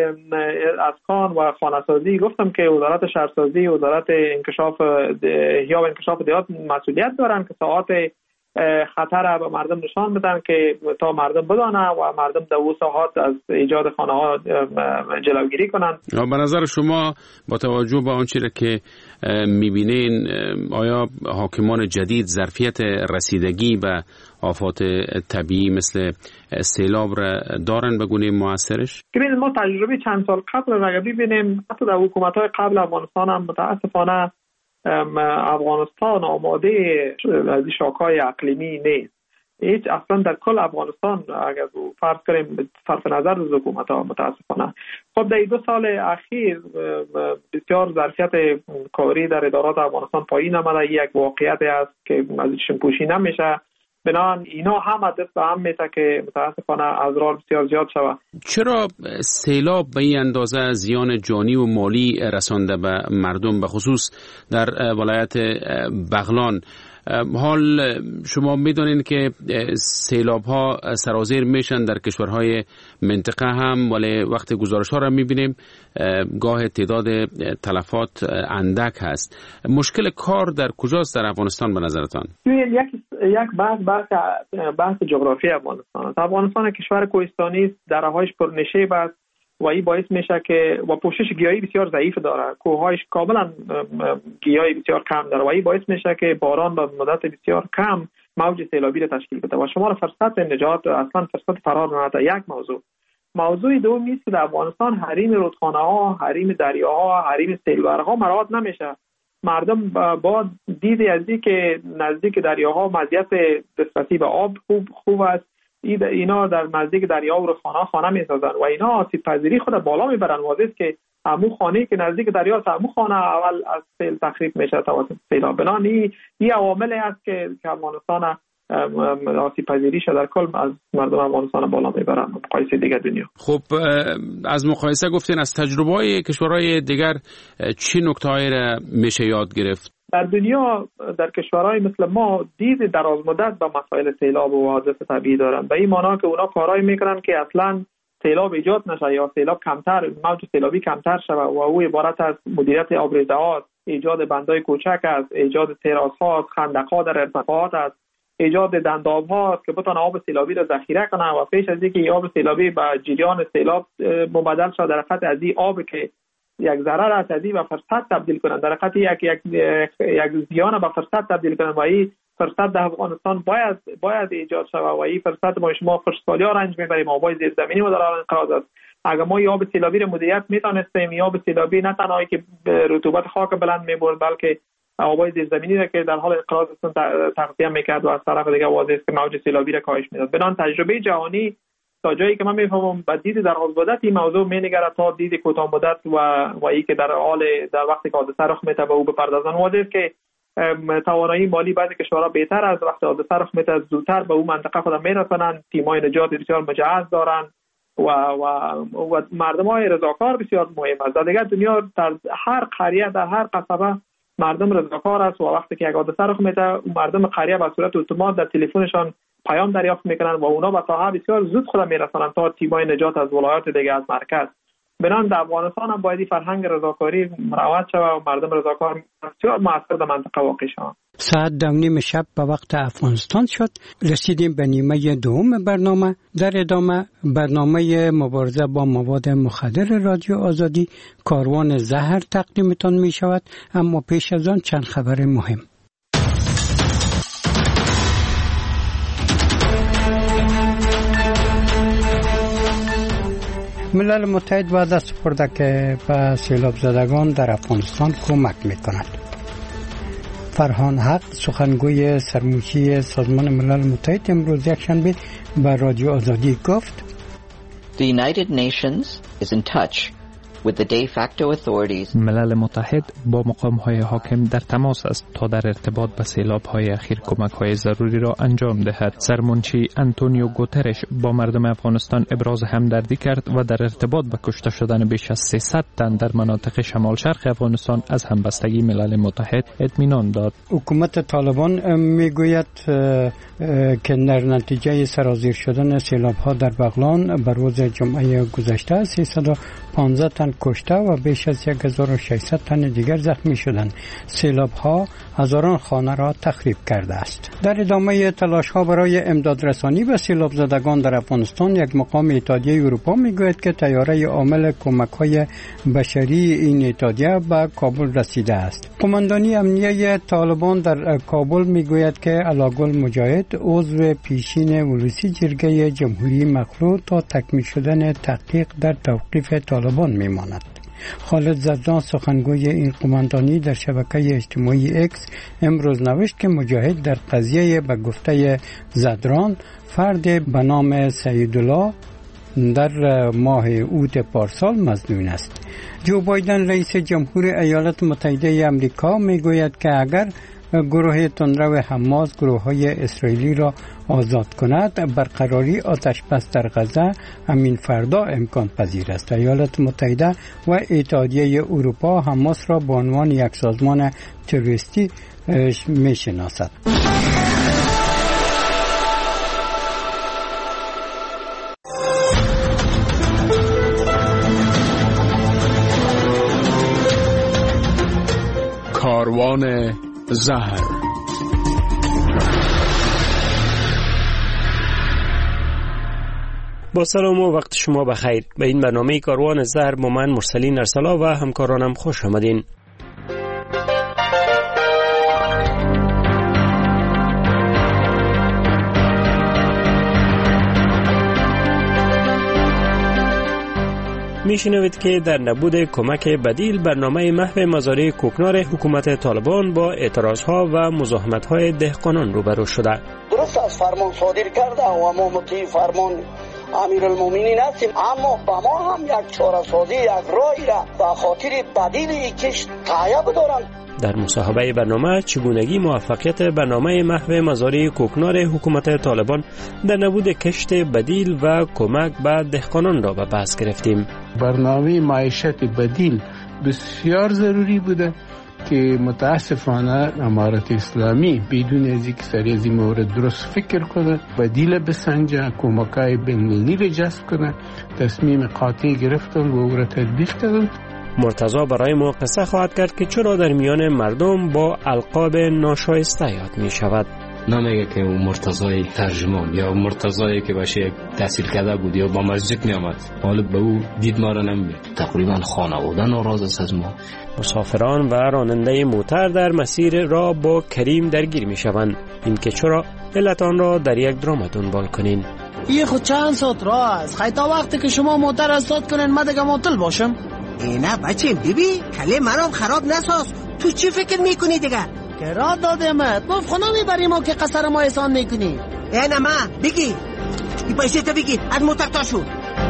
[SPEAKER 16] اسکان و خانه‌سازی گفتم که وزارت شهرسازی، وزارت انکشاف یا انکشاف دیات مسئولیت دارند که ساعات خطر به مردم نشان بدن که تا مردم بدانه و مردم در اون ساعات از ایجاد خانه‌ها جلوگیری کنند. به نظر شما با توجه به آنچه که می‌بینین آیا حاکمان جدید ظرفیت رسیدگی به آفات طبیعی مثل سیلاب را دارن به گونه موثرش؟ ببینید ما تجربه چند سال قبل را ببینیم، حتی در حکومت‌های قبل افغانستان هم متاسفانه افغانستان آماده از شاک‌های اقلیمی نیست. هیچ اصلا در کل افغانستان اگر فرض کنیم صرف نظر از حکومت‌ها متاسفانه. خب در 2 سال اخیر بسیار ظرفیت کاری در ادارات افغانستان پایین آمده. یک واقعیت است که ازشون پوشی نمیشه. بنابراین اینا هم دست به هم میشه که متاسفانه اضرار بسیار زیاد شود. چرا سیلاب به این اندازه زیان جانی و مالی رسانده به مردم به خصوص در ولایت بغلان؟ حال شما میدونین که سیلاب ها سرازیر میشن در کشورهای منطقه هم، ولی وقت گزارش ها را میبینیم گاه تعداد تلفات اندک هست. مشکل کار در کجاست در افغانستان به نظرتان؟ یک بحث جغرافی افغانستان است. افغانستان کشور کوهستانی است، درهایش پرنشیب است و این باعث میشه که و پوشش گیاهی بسیار ضعیف داره. کوههایش کاملا گیاهی بسیار کم داره و این باعث میشه که باران به مدت بسیار کم موج سیلابی را تشکیل بده و شما را فرصت نجات اصلا فرصت فرار نده. یک موضوع دوم است که در افغانستان حریم رودخانه ها، حریم دریاها، حریم سیلبرها مراعات نمیشه. مردم با دیدی از اینکه نزدیک دریاها مزیت دسترسی به آب خوب است، اینا در نزدیک دریا و رودخانه خانه می‌سازن و اینا آسیب پذیری خود بالا میبرن. واضحه است که همون خانه‌ای که نزدیک دریا است همون خانه اول از سیل تخریب میشه توسط سیلاب. بنابراین این عواملی است که افغانستان آسیب پذیریش در کل از مردم افغانستان بالا میبرن مقایسه دیگر دنیا. خب از مقایسه گفتین از تجربه‌های کشورهای دیگر چه نکته‌هایی را میشه یاد گرفت؟ در دنیا در کشورهای مثل ما دید درازمدت به مسائل سیلاب و حوادث طبیعی دارن. به این معنی که اونا کارهایی میکنن که اصلا سیلاب ایجاد نشه یا سیلاب کمتر، موج سیلابی کمتر شود و او عبارت از مدیریت آبریزه‌ها، ایجاد بندهای کوچک است، ایجاد تراس‌ها، خندق‌ها در ارتفاعات است، ایجاد دنداب‌ها است که بتونه آب سیلابی را ذخیره کنه و پیش از اینکه آب سیلابی به جریان سیلاب مبادل شود در حقیقت از این آب که یک ضرر است از این و فرصت تبدیل کنند، در حقیقت یک زیان به فرصت تبدیل کنند و این فرصت در افغانستان باید ایجاد شود و این فرصت ما شما خوشحالی ها رنج میبریم. آبای زیرزمینی ما در انقراض است.
[SPEAKER 15] اگر ما یا آب سیلابی رو مدیریت میتونستیم، یا آب سیلابی نه تنها که رطوبت خاک بلند میبرد بلکه آبای زیرزمینی را که در حال انقراض است تغذیه میکرد و از طرف دیگه واضح است که موج سیلابی را کاهش میداد. بنان تجربه جهانی تا جایی که من میفهمم با دید دراز مدت این موضوع مینگره تا دید کوتاه مدت و ای که در وقتی که حادثه رخ میده به او بپردازن. واضح است که توانایی مالی بعضی کشورها بهتر از وقتی حادثه رخ میده زودتر به اون منطقه خود میرسونن، تیمای نجات بسیار مجهز دارن و مردمای رضاکار بسیار مهم است. در دیگر دنیا در هر قریه در هر قصبه مردم رضاکار است و وقتی که یک حادثه رخ میده مردم قریه به صورت اتومات در تلفنشان پیام دریافت میکنن و اونا به ساحه بسیار زود خود میرسونن تا تیمای نجات از ولایات دیگه از مرکز. بنان در افغانستان هم باید فرهنگ رضاکاری مروج شود و مردم رضاکار بسیار موثر در منطقه واقع شوند.
[SPEAKER 1] ساعت 2:30 شب به وقت افغانستان شد. رسیدیم به نیمه دوم برنامه. در ادامه برنامه مبارزه با مواد مخدر رادیو آزادی کاروان زهر تقدیمتان می شود، اما پیش از آن چند خبر مهم. ملل متحد وعده سپرده که به سیلاب زدگان در افغانستان کمک میکند. فرهان حق سخنگوی سرموشی سازمان ملل متحد امروز یکشنبه به رادیو آزادی گفت
[SPEAKER 2] The United Nations is in touch with the de facto authorities.
[SPEAKER 3] ملل متحد با مقام‌های حاکم در تماس است تا در ارتباط به سیلاب‌های اخیر کمک‌های ضروری را انجام دهد. سرمنشی آنتونیو گوترش با مردم افغانستان ابراز همدردی کرد و در ارتباط به کشته شدن بیش از 300 تن در مناطق شمال شرق افغانستان از همبستگی ملل متحد اطمینان داد.
[SPEAKER 1] حکومت طالبان میگوید که در نتیجه سرازیر شدن سیلاب‌ها در بغلان بر روز جمعه گذشته 315 تن کشته و بیش از 1600 تن دیگر زخمی شدند. سیلاب‌ها هزاران خانه را تخریب کرده است. در ادامه تلاش‌ها برای امدادرسانی به سیلاب زدگان در افغانستان، یک مقام اتحادیه اروپا میگوید که طیاره عامل کمک‌های بشری این اتحادیه به کابل رسیده است. قماندانی امنیه طالبان در کابل میگوید که علاگل مجاهد عضو پیشین ولوسی جرگه جمهوری مخلوع تا تکمیل شدن تحقیق در توقیف طالبان میماند. خالد زدان سخنگوی این قماندانی در شبکه اجتماعی اکس امروز نوشت که مجاهد در قضیه به گفته زدران فرد به نام سیدالله در ماه اوت پارسال مظنون است. جو بایدن رئیس جمهور ایالات متحده آمریکا میگوید که اگر گروه تندرو حماس گروه‌های اسرائیلی را آزاد کند، برقراری آتش بس در غزه همین فردا امکان پذیر است. ایالات متحده و اتحادیه اروپا حماس را به عنوان یک سازمان تروریستی میشناسد.
[SPEAKER 17] کاروان زهر.
[SPEAKER 18] با سلام و وقت شما بخیر. به این برنامه کاروان زهر با من مرسلین ارسلا و همکارانم خوش آمدین. میشنوید که در نبود کمک بدیل برنامه محو مزارع کوکنار حکومت طالبان با اعتراضها و مزاحمت‌های دهقانان روبرو شده.
[SPEAKER 19] درست از فرمان صادر کرده و ما مطیع فرمان امیرالمومنین هستیم، اما با ما هم یک چاره سازی، یک راهی را به خاطر بدیل کشت تایید دارند.
[SPEAKER 18] در مصاحبه برنامه چگونگی موفقیت برنامه محو مزارع کوکنار حکومت طالبان در نبود کشت بدیل و کمک به دهقانان را به بحث گرفتیم.
[SPEAKER 20] برنامه معیشت بدیل بسیار ضروری بوده که متاسفانه امارت اسلامی بدون از اینکه سر از این مورد درست فکر کنه، بدیل بسنجه، کمکای بین‌المللی را جذب کنه، تصمیم قاطع گرفتن و او را تطبیق کردن.
[SPEAKER 18] مرتضی برای ما قصه خواهد کرد که چرا در میان مردم با القاب ناشایسته یاد می شود.
[SPEAKER 21] نمیگه که اون مرتضی ترجمان یا مرتضی که باشه تحصیل کرده بود یا با مسجد می آمد، حالا به او دید ما را نمیده. تقریبا خانواده ناراض است از ما.
[SPEAKER 18] مسافران و راننده موتر در مسیر را با کریم درگیر می شوند. این که چرا علت آن را در یک درام دنبال کنین.
[SPEAKER 8] یه خود چند ساعت راه است. خیلی تا وقتی که شما موتر استاد کنین من دیگه معطل باشم.
[SPEAKER 22] نه بچه بیبی کله مرام خراب نساز. تو چی فکر میکنی دیگه؟
[SPEAKER 8] که راه دادمت گفت خونه میبریم و که قصر ما احسان میکنی.
[SPEAKER 22] نه ما بگی این پیسه تا بگی از موتر تا شو.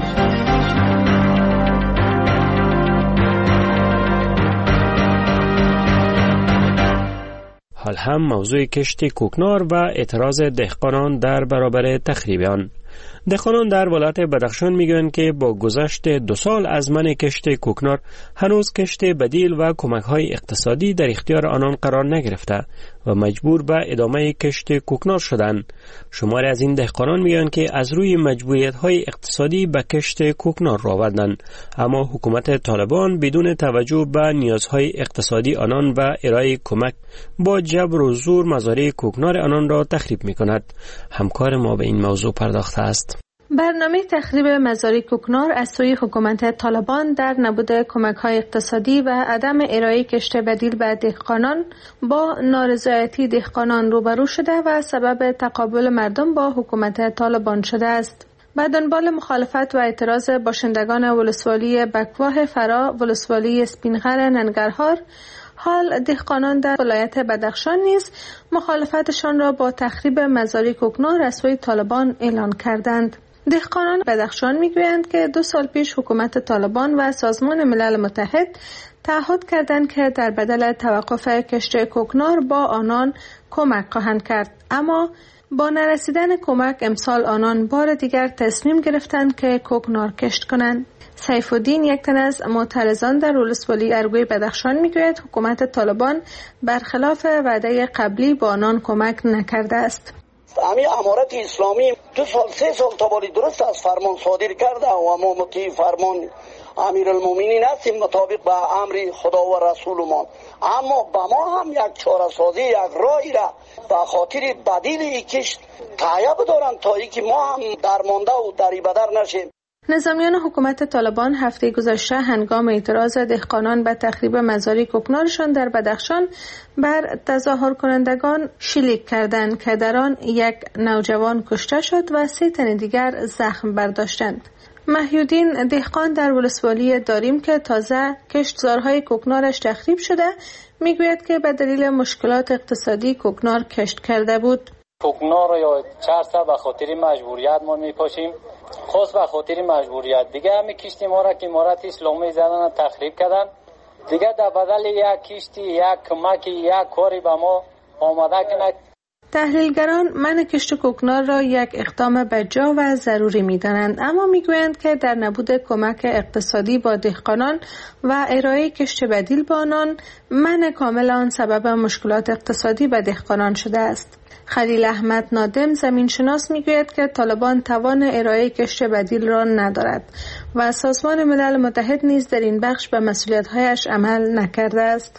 [SPEAKER 18] حال هم موضوع کشت کوکنار و اعتراض دهقانان در برابر تخریب آن. دهقانان در ولایت بدخشان میگویند که با گذشت 2 سال از منع کشت کوکنار هنوز کشت بدیل و کمک‌های اقتصادی در اختیار آنان قرار نگرفته و مجبور به ادامه کشت کوکنار شدند. شماری از این دهقانان میگویند که از روی مجبوریت‌های اقتصادی به کشت کوکنار رو آوردند، اما حکومت طالبان بدون توجه به نیازهای اقتصادی آنان و ارائه کمک با جبر و زور مزارع کوکنار آنان را تخریب می‌کند. همکار ما به این موضوع پرداخته است.
[SPEAKER 7] برنامه تخریب مزارع کوکنار از سوی حکومت طالبان در نبود کمک‌های اقتصادی و عدم ارائه کشت بدیل به دهقانان با نارضایتی دهقانان روبرو شده و سبب تقابل مردم با حکومت طالبان شده است. به دنبال مخالفت و اعتراض باشندگان ولسوالی بکواه فرا، ولسوالی اسپینغر ننگرهار، حال دهقانان در ولایت بدخشان نیز مخالفتشان را با تخریب مزارع کوکنار از سوی طالبان اعلان کردند. دهقانان بدخشان میگویند که 2 سال پیش حکومت طالبان و سازمان ملل متحد تعهد کردند که در بدل توقف کشت کوکنار با آنان کمک خواهند کرد، اما با نرسیدن کمک امسال آنان بار دیگر تصمیم گرفتند که کوکنار کشت کنند. سیف الدین، یک تن از معترضان در ولسوالی ارگوی بدخشان میگوید حکومت طالبان برخلاف وعده قبلی با آنان کمک نکرده است.
[SPEAKER 19] همین امارت اسلامی 2 سال 3 سال تابالی درست از فرمان صادر کرده و ما مطیع فرمان امیرالمومنین هستیم مطابق به امر خدا و رسولمان، اما به ما هم یک چاره سازی، یک راهی را به خاطر بدیل کشت تایید دارن تا اینکه ما هم درمانده و دریبدر نشیم.
[SPEAKER 7] نظامیان حکومت طالبان هفته گذشته هنگام اعتراض دهقانان به تخریب مزارع کوکنارشان در بدخشان بر تظاهر کنندگان شلیک کردند که در آن 1 نوجوان کشته شد و 3 تن دیگر زخم برداشتند. محیودین دهقان در ولسوالی داریم که تازه کشتزارهای کوکنارش تخریب شده میگوید که به دلیل مشکلات اقتصادی کوکنار کشت کرده بود.
[SPEAKER 23] کوکنار یا چرسه به خاطر مجبوریت ما میپاشیم، خاص به خاطر مجبوریت دیگه همین کشتی ما را که امارت اسلامی زدن تخریب کردن، دیگه در بدل یک کشتی، یک کمک، یک کاری به ما آماده کنند.
[SPEAKER 7] تحلیلگران منع کشت کوکنار را یک اقدام بجا و ضروری می‌دانند، اما می‌گویند که در نبود کمک اقتصادی با دهقانان و ارائه کشت بدیل با آنان، منع کامل آن سبب مشکلات اقتصادی به دهقانان شده است. خلیل احمد نادم زمینشناس میگوید که طالبان توان ارائه کشت بدیل را ندارد و سازمان ملل متحد نیز در این بخش به مسئولیت‌هایش عمل نکرده است.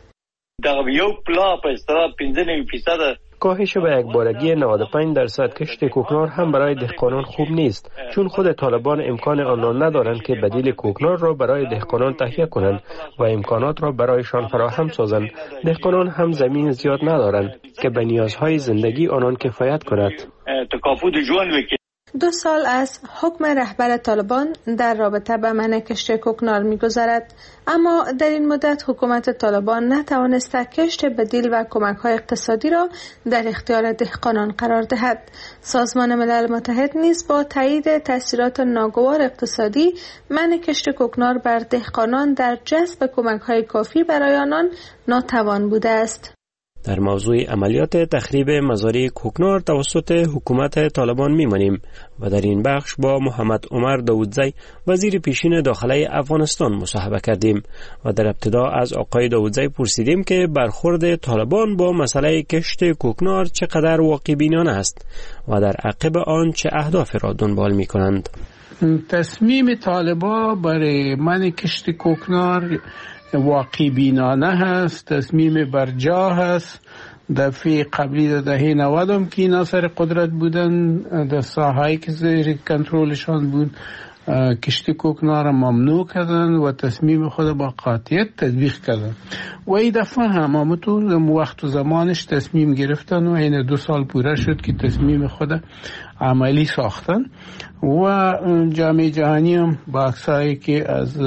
[SPEAKER 18] کاهش به یکبارگی 95% کشت کوکنار هم برای دهقانان خوب نیست، چون خود طالبان امکان آن را ندارند که بدیل کوکنار را برای دهقانان تهیه کنند و امکانات را برایشان فراهم سازند. دهقانان هم زمین زیاد ندارند که به نیازهای زندگی آنان کفایت کند.
[SPEAKER 7] 2 سال از حکم رهبر طالبان در رابطه با منع کشت کوکنار می‌گذرد، اما در این مدت حکومت طالبان نتوانسته کشت بدیل و کمک‌های اقتصادی را در اختیار دهقانان قرار دهد. سازمان ملل متحد نیز با تایید تاثیرات ناگوار اقتصادی منع کشت کوکنار بر دهقانان در جذب کمک‌های کافی برای آنان ناتوان بوده است.
[SPEAKER 18] در موضوع عملیات تخریب مزارع کوکنار توسط حکومت طالبان می‌مانیم و در این بخش با محمد عمر داودزی وزیر پیشین داخلی افغانستان مصاحبه کردیم و در ابتدا از آقای داودزی پرسیدیم که برخورد طالبان با مسئله کشت کوکنار چقدر واقع بینانه است و در عقب آن چه اهداف را دنبال می‌کنند.
[SPEAKER 20] تصمیم طالبان برای منع کشت کوکنار واقعی بینانه هست، تصمیم برجا هست. دفعه قبلی در دهه 90 که اینا سر قدرت بودن، در ساحه‌ای که زیر کنترلشان بود کشتی کوکنار ممنوع کردن و تصمیم خود با قاطعیت تطبیق کردن و این دفعه هم تو وقت و زمانش تصمیم گرفتن و این 2 سال پوره شد که تصمیم خود عملی ساختن و جامعه جهانی هم با عکسایی که از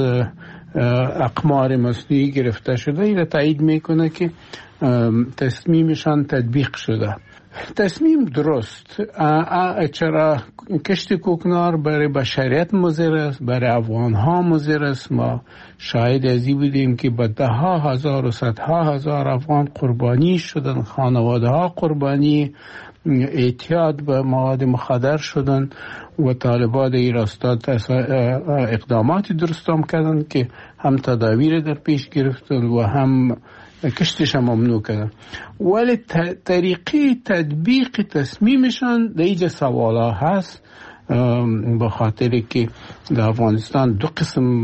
[SPEAKER 20] اقمار مصنوعی گرفته شده این تایید میکنه که تصمیمشان تطبیق شده. تصمیم درست. چرا کشت کوکنار برای بشریت مضر است، برای افغان ها مضر است. ما شاهد ازی بودیم که به 10,000 و 100,000 افغان قربانی شدن، خانواده ها قربانی اعتیاد به مواد مخدر شدن و طالبان این راستا اقداماتی درست هم کردن که هم تداویر در پیش گرفتن و هم کشتش هم ممنوع کردن، ولی طریقه تطبیق تصمیمشان در اینجا سوالا هست، به خاطر که در افغانستان 2 قسم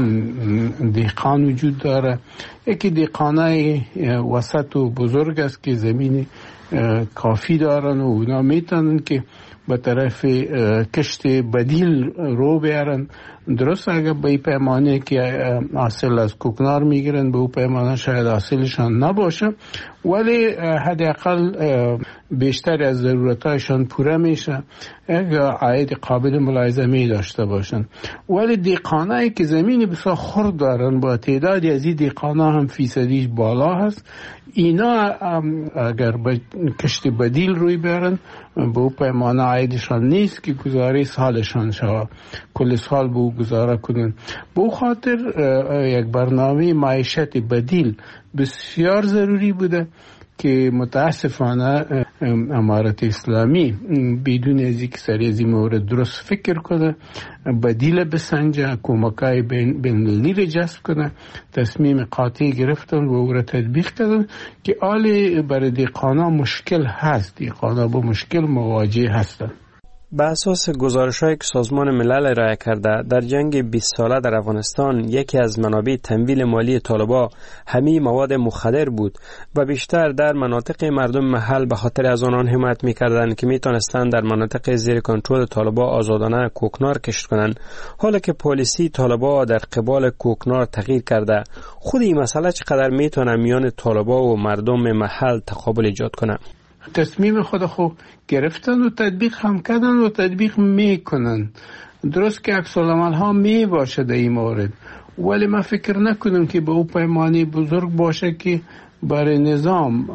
[SPEAKER 20] دهقان وجود داره. یکی دهقانای وسط و بزرگ است که زمین کافی دارن و اونا میتونن که به طرف کشت بدیل رو بیارن. درست اگر به این پیمانه که حاصل از کوکنار میگیرن به اون پیمانه شاید حاصلشان نباشه، ولی حداقل بیشتر از ضرورتایشان پوره میشه، عاید قابل ملاحظه داشته باشن. ولی دهقانایی که زمین بسیار خرد دارن با تعدادی از این دهقانا هم فیصدیش بالا هست، اینا اگر به کشت بدیل روی بیارن به اون پیمانه عایدشان نیست که گزاره سالشان شود، کل سال به اون گزاره کنن. به اون خاطر یک برنامه معیشت بدیل بسیار ضروری بوده که متاسفانه امارت اسلامی بدون از اینکه سری از این مورد درست فکر کنه، بدیل بسنجه، کمکای بین‌المللی را جذب کنه، تصمیم قاطع گرفتن و او را تطبیق کردن که آلی برای دهقانا مشکل هست، دهقانا با مشکل مواجه هستند.
[SPEAKER 18] به اساس گزارش‌هایی که سازمان ملل ارائه کرده، در جنگ 20 ساله در افغانستان یکی از منابع تمویل مالی طالبان همین مواد مخدر بود و بیشتر در مناطق مردم محل به خاطر از آنان حمایت می‌کردند که می‌تونستند در مناطق زیر کنترل طالبان آزادانه کوکنار کشت کنند. حالا که پالیسی طالبان در قبال کوکنار تغییر کرده، خود این مسئله چقدر میتونه میان طالبان و مردم محل تقابل ایجاد کنه؟
[SPEAKER 20] تصمیم خود گرفتن و تطبیق هم کردن و تطبیق میکنن. درست که عکس العمل ها می باشه در این مورد، ولی من فکر نکنم که به او پیمانه بزرگ باشه که برای نظام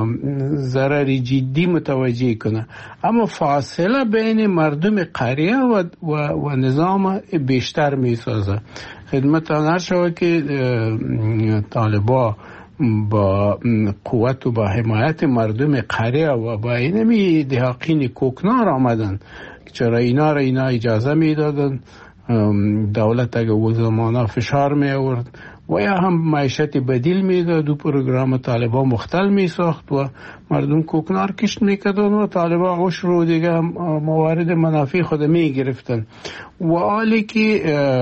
[SPEAKER 20] ضرر جدی متوجه کنه. اما فاصله بین مردم قریه و نظام بیشتر می سازه. خدمت آن شود که طالبان با قوت و با حمایت مردم قریه و با اینمی دهقین کوکنار آمدن، چرا اینا اجازه میدادن، دولت اگه او زمانه فشار می آورد و یا هم معیشت بدیل میداد و پروگرام طالبان مختل می ساخت و مردم کوکنار کشت میکردن و طالبان اوش رو دیگه موارد منافع خود می گرفتن و حالی که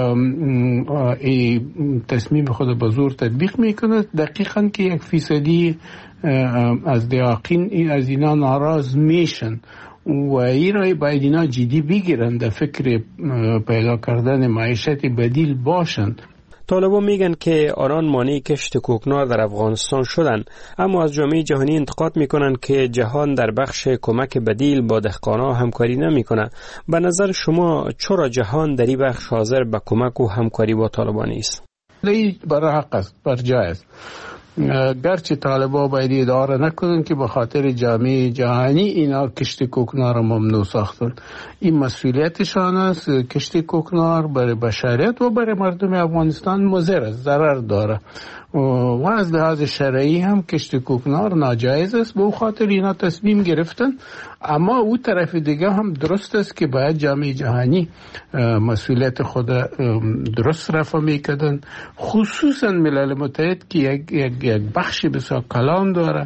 [SPEAKER 20] تصمیم خود به زور تطبیق میکنه، دقیقاً که 1% از دهقین از اینا ناراض میشن و این رای باید اینا جدی بگیرن، در فکر پیدا کردن معیشت بدیل باشن.
[SPEAKER 18] طالبان میگن که آنان مانع کشت کوکنار در افغانستان شدن، اما از جامعه جهانی انتقاد میکنن که جهان در بخش کمک بدیل با دهقانا همکاری نمیکنه. به نظر شما چرا جهان در این بخش حاضر به کمک و همکاری با طالبان نیست؟
[SPEAKER 20] این برای حق است، بر جای است. گرچه طالبان باید اداره نکنن که به خاطر جامعه جهانی اینا کشت کوکنار ممنوع ساختن. این مسئولیتشان است. کشت کوکنار برای بشریت و برای مردم افغانستان مضر است، ضرر داره و از لحاظ شرعی هم کشت کوکنار ناجایز است. به خاطر اینا تصمیم گرفتن. اما او طرف دیگه هم درست است که باید جامعه جهانی مسئولیت خود درست رفع میکردن، خصوصا ملل متحد که یک بخشی بسیار کلان داره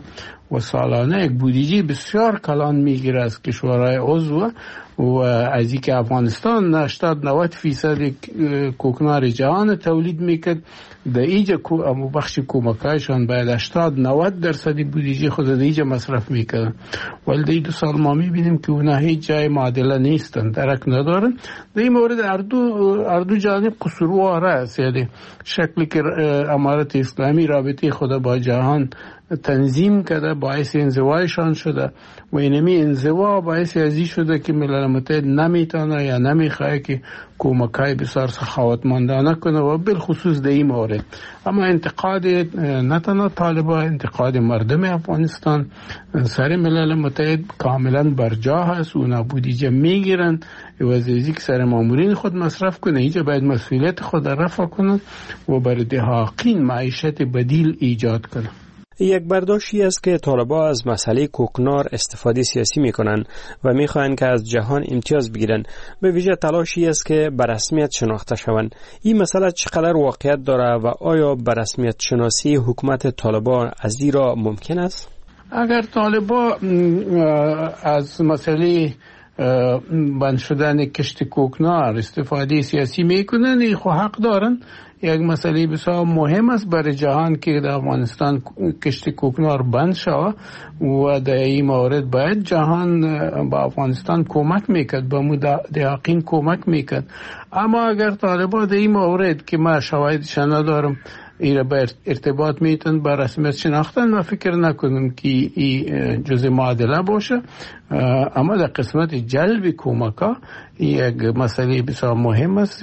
[SPEAKER 20] و سالانه یک بودجه بسیار کلان میگیره از کشورهای عضو و از اینکه افغانستان 80-90% کوکنار جهان تولید میکرد در اینجا بخش کمکایشان باید 80-90% بودجه خود در اینجا مصرف میکردن، ولی در این 2 سال ما میبینیم که اونا هیچ جای معادله نیستن، درک ندارن. در این مورد اردو جانب قصوروار است، یعنی شکلی که امارت اسلامی رابطه خود با جهان تنظیم کرده باعث انزوایشان شده و اینمی انزوا باعث ازی شده که ملل متحد نمیتونه یا نمیخواه که کمکای بسیار سخاوتمندانه کنه و بالخصوص در این مورد. اما انتقاد نه تنها طالبان، انتقاد مردم افغانستان سر ملل متحد کاملا برجا هست. اونا بودجه میگیرن و از ازی که سر مامورین خود مصرف کنه، اینجا باید مسئولیت خود رفع کنن و برای دهاقین معیشت بدیل ایجاد کنن.
[SPEAKER 18] یک برداشتی است که طالبان از مسئله کوکنار استفاده سیاسی میکنن و میخواهند که از جهان امتیاز بگیرن، به ویژه تلاشی است که به رسمیت شناخته شوند. این مسئله چقدر واقعیت داره و آیا به رسمیت شناسی حکومت طالبان از این را ممکن است؟
[SPEAKER 20] اگر طالبان از مسئله بند شدن کشت کوکنار استفاده سیاسی میکنن، خو حق دارن. یک مسئله بسیار مهم است برای جهان که در افغانستان کشت کوکنار بند شود و در این مورد باید جهان با افغانستان کمک میکرد، با مدعقین کمک میکرد. اما اگر طالبان در این مورد که ما شواهدش ندارم ایره به ارتباط میتن با رسمیت شناختن، ما فکر نکنم که این جزء معادله باشه. اما در قسمت جلب کمکا یک مسئله بسیار مهم است،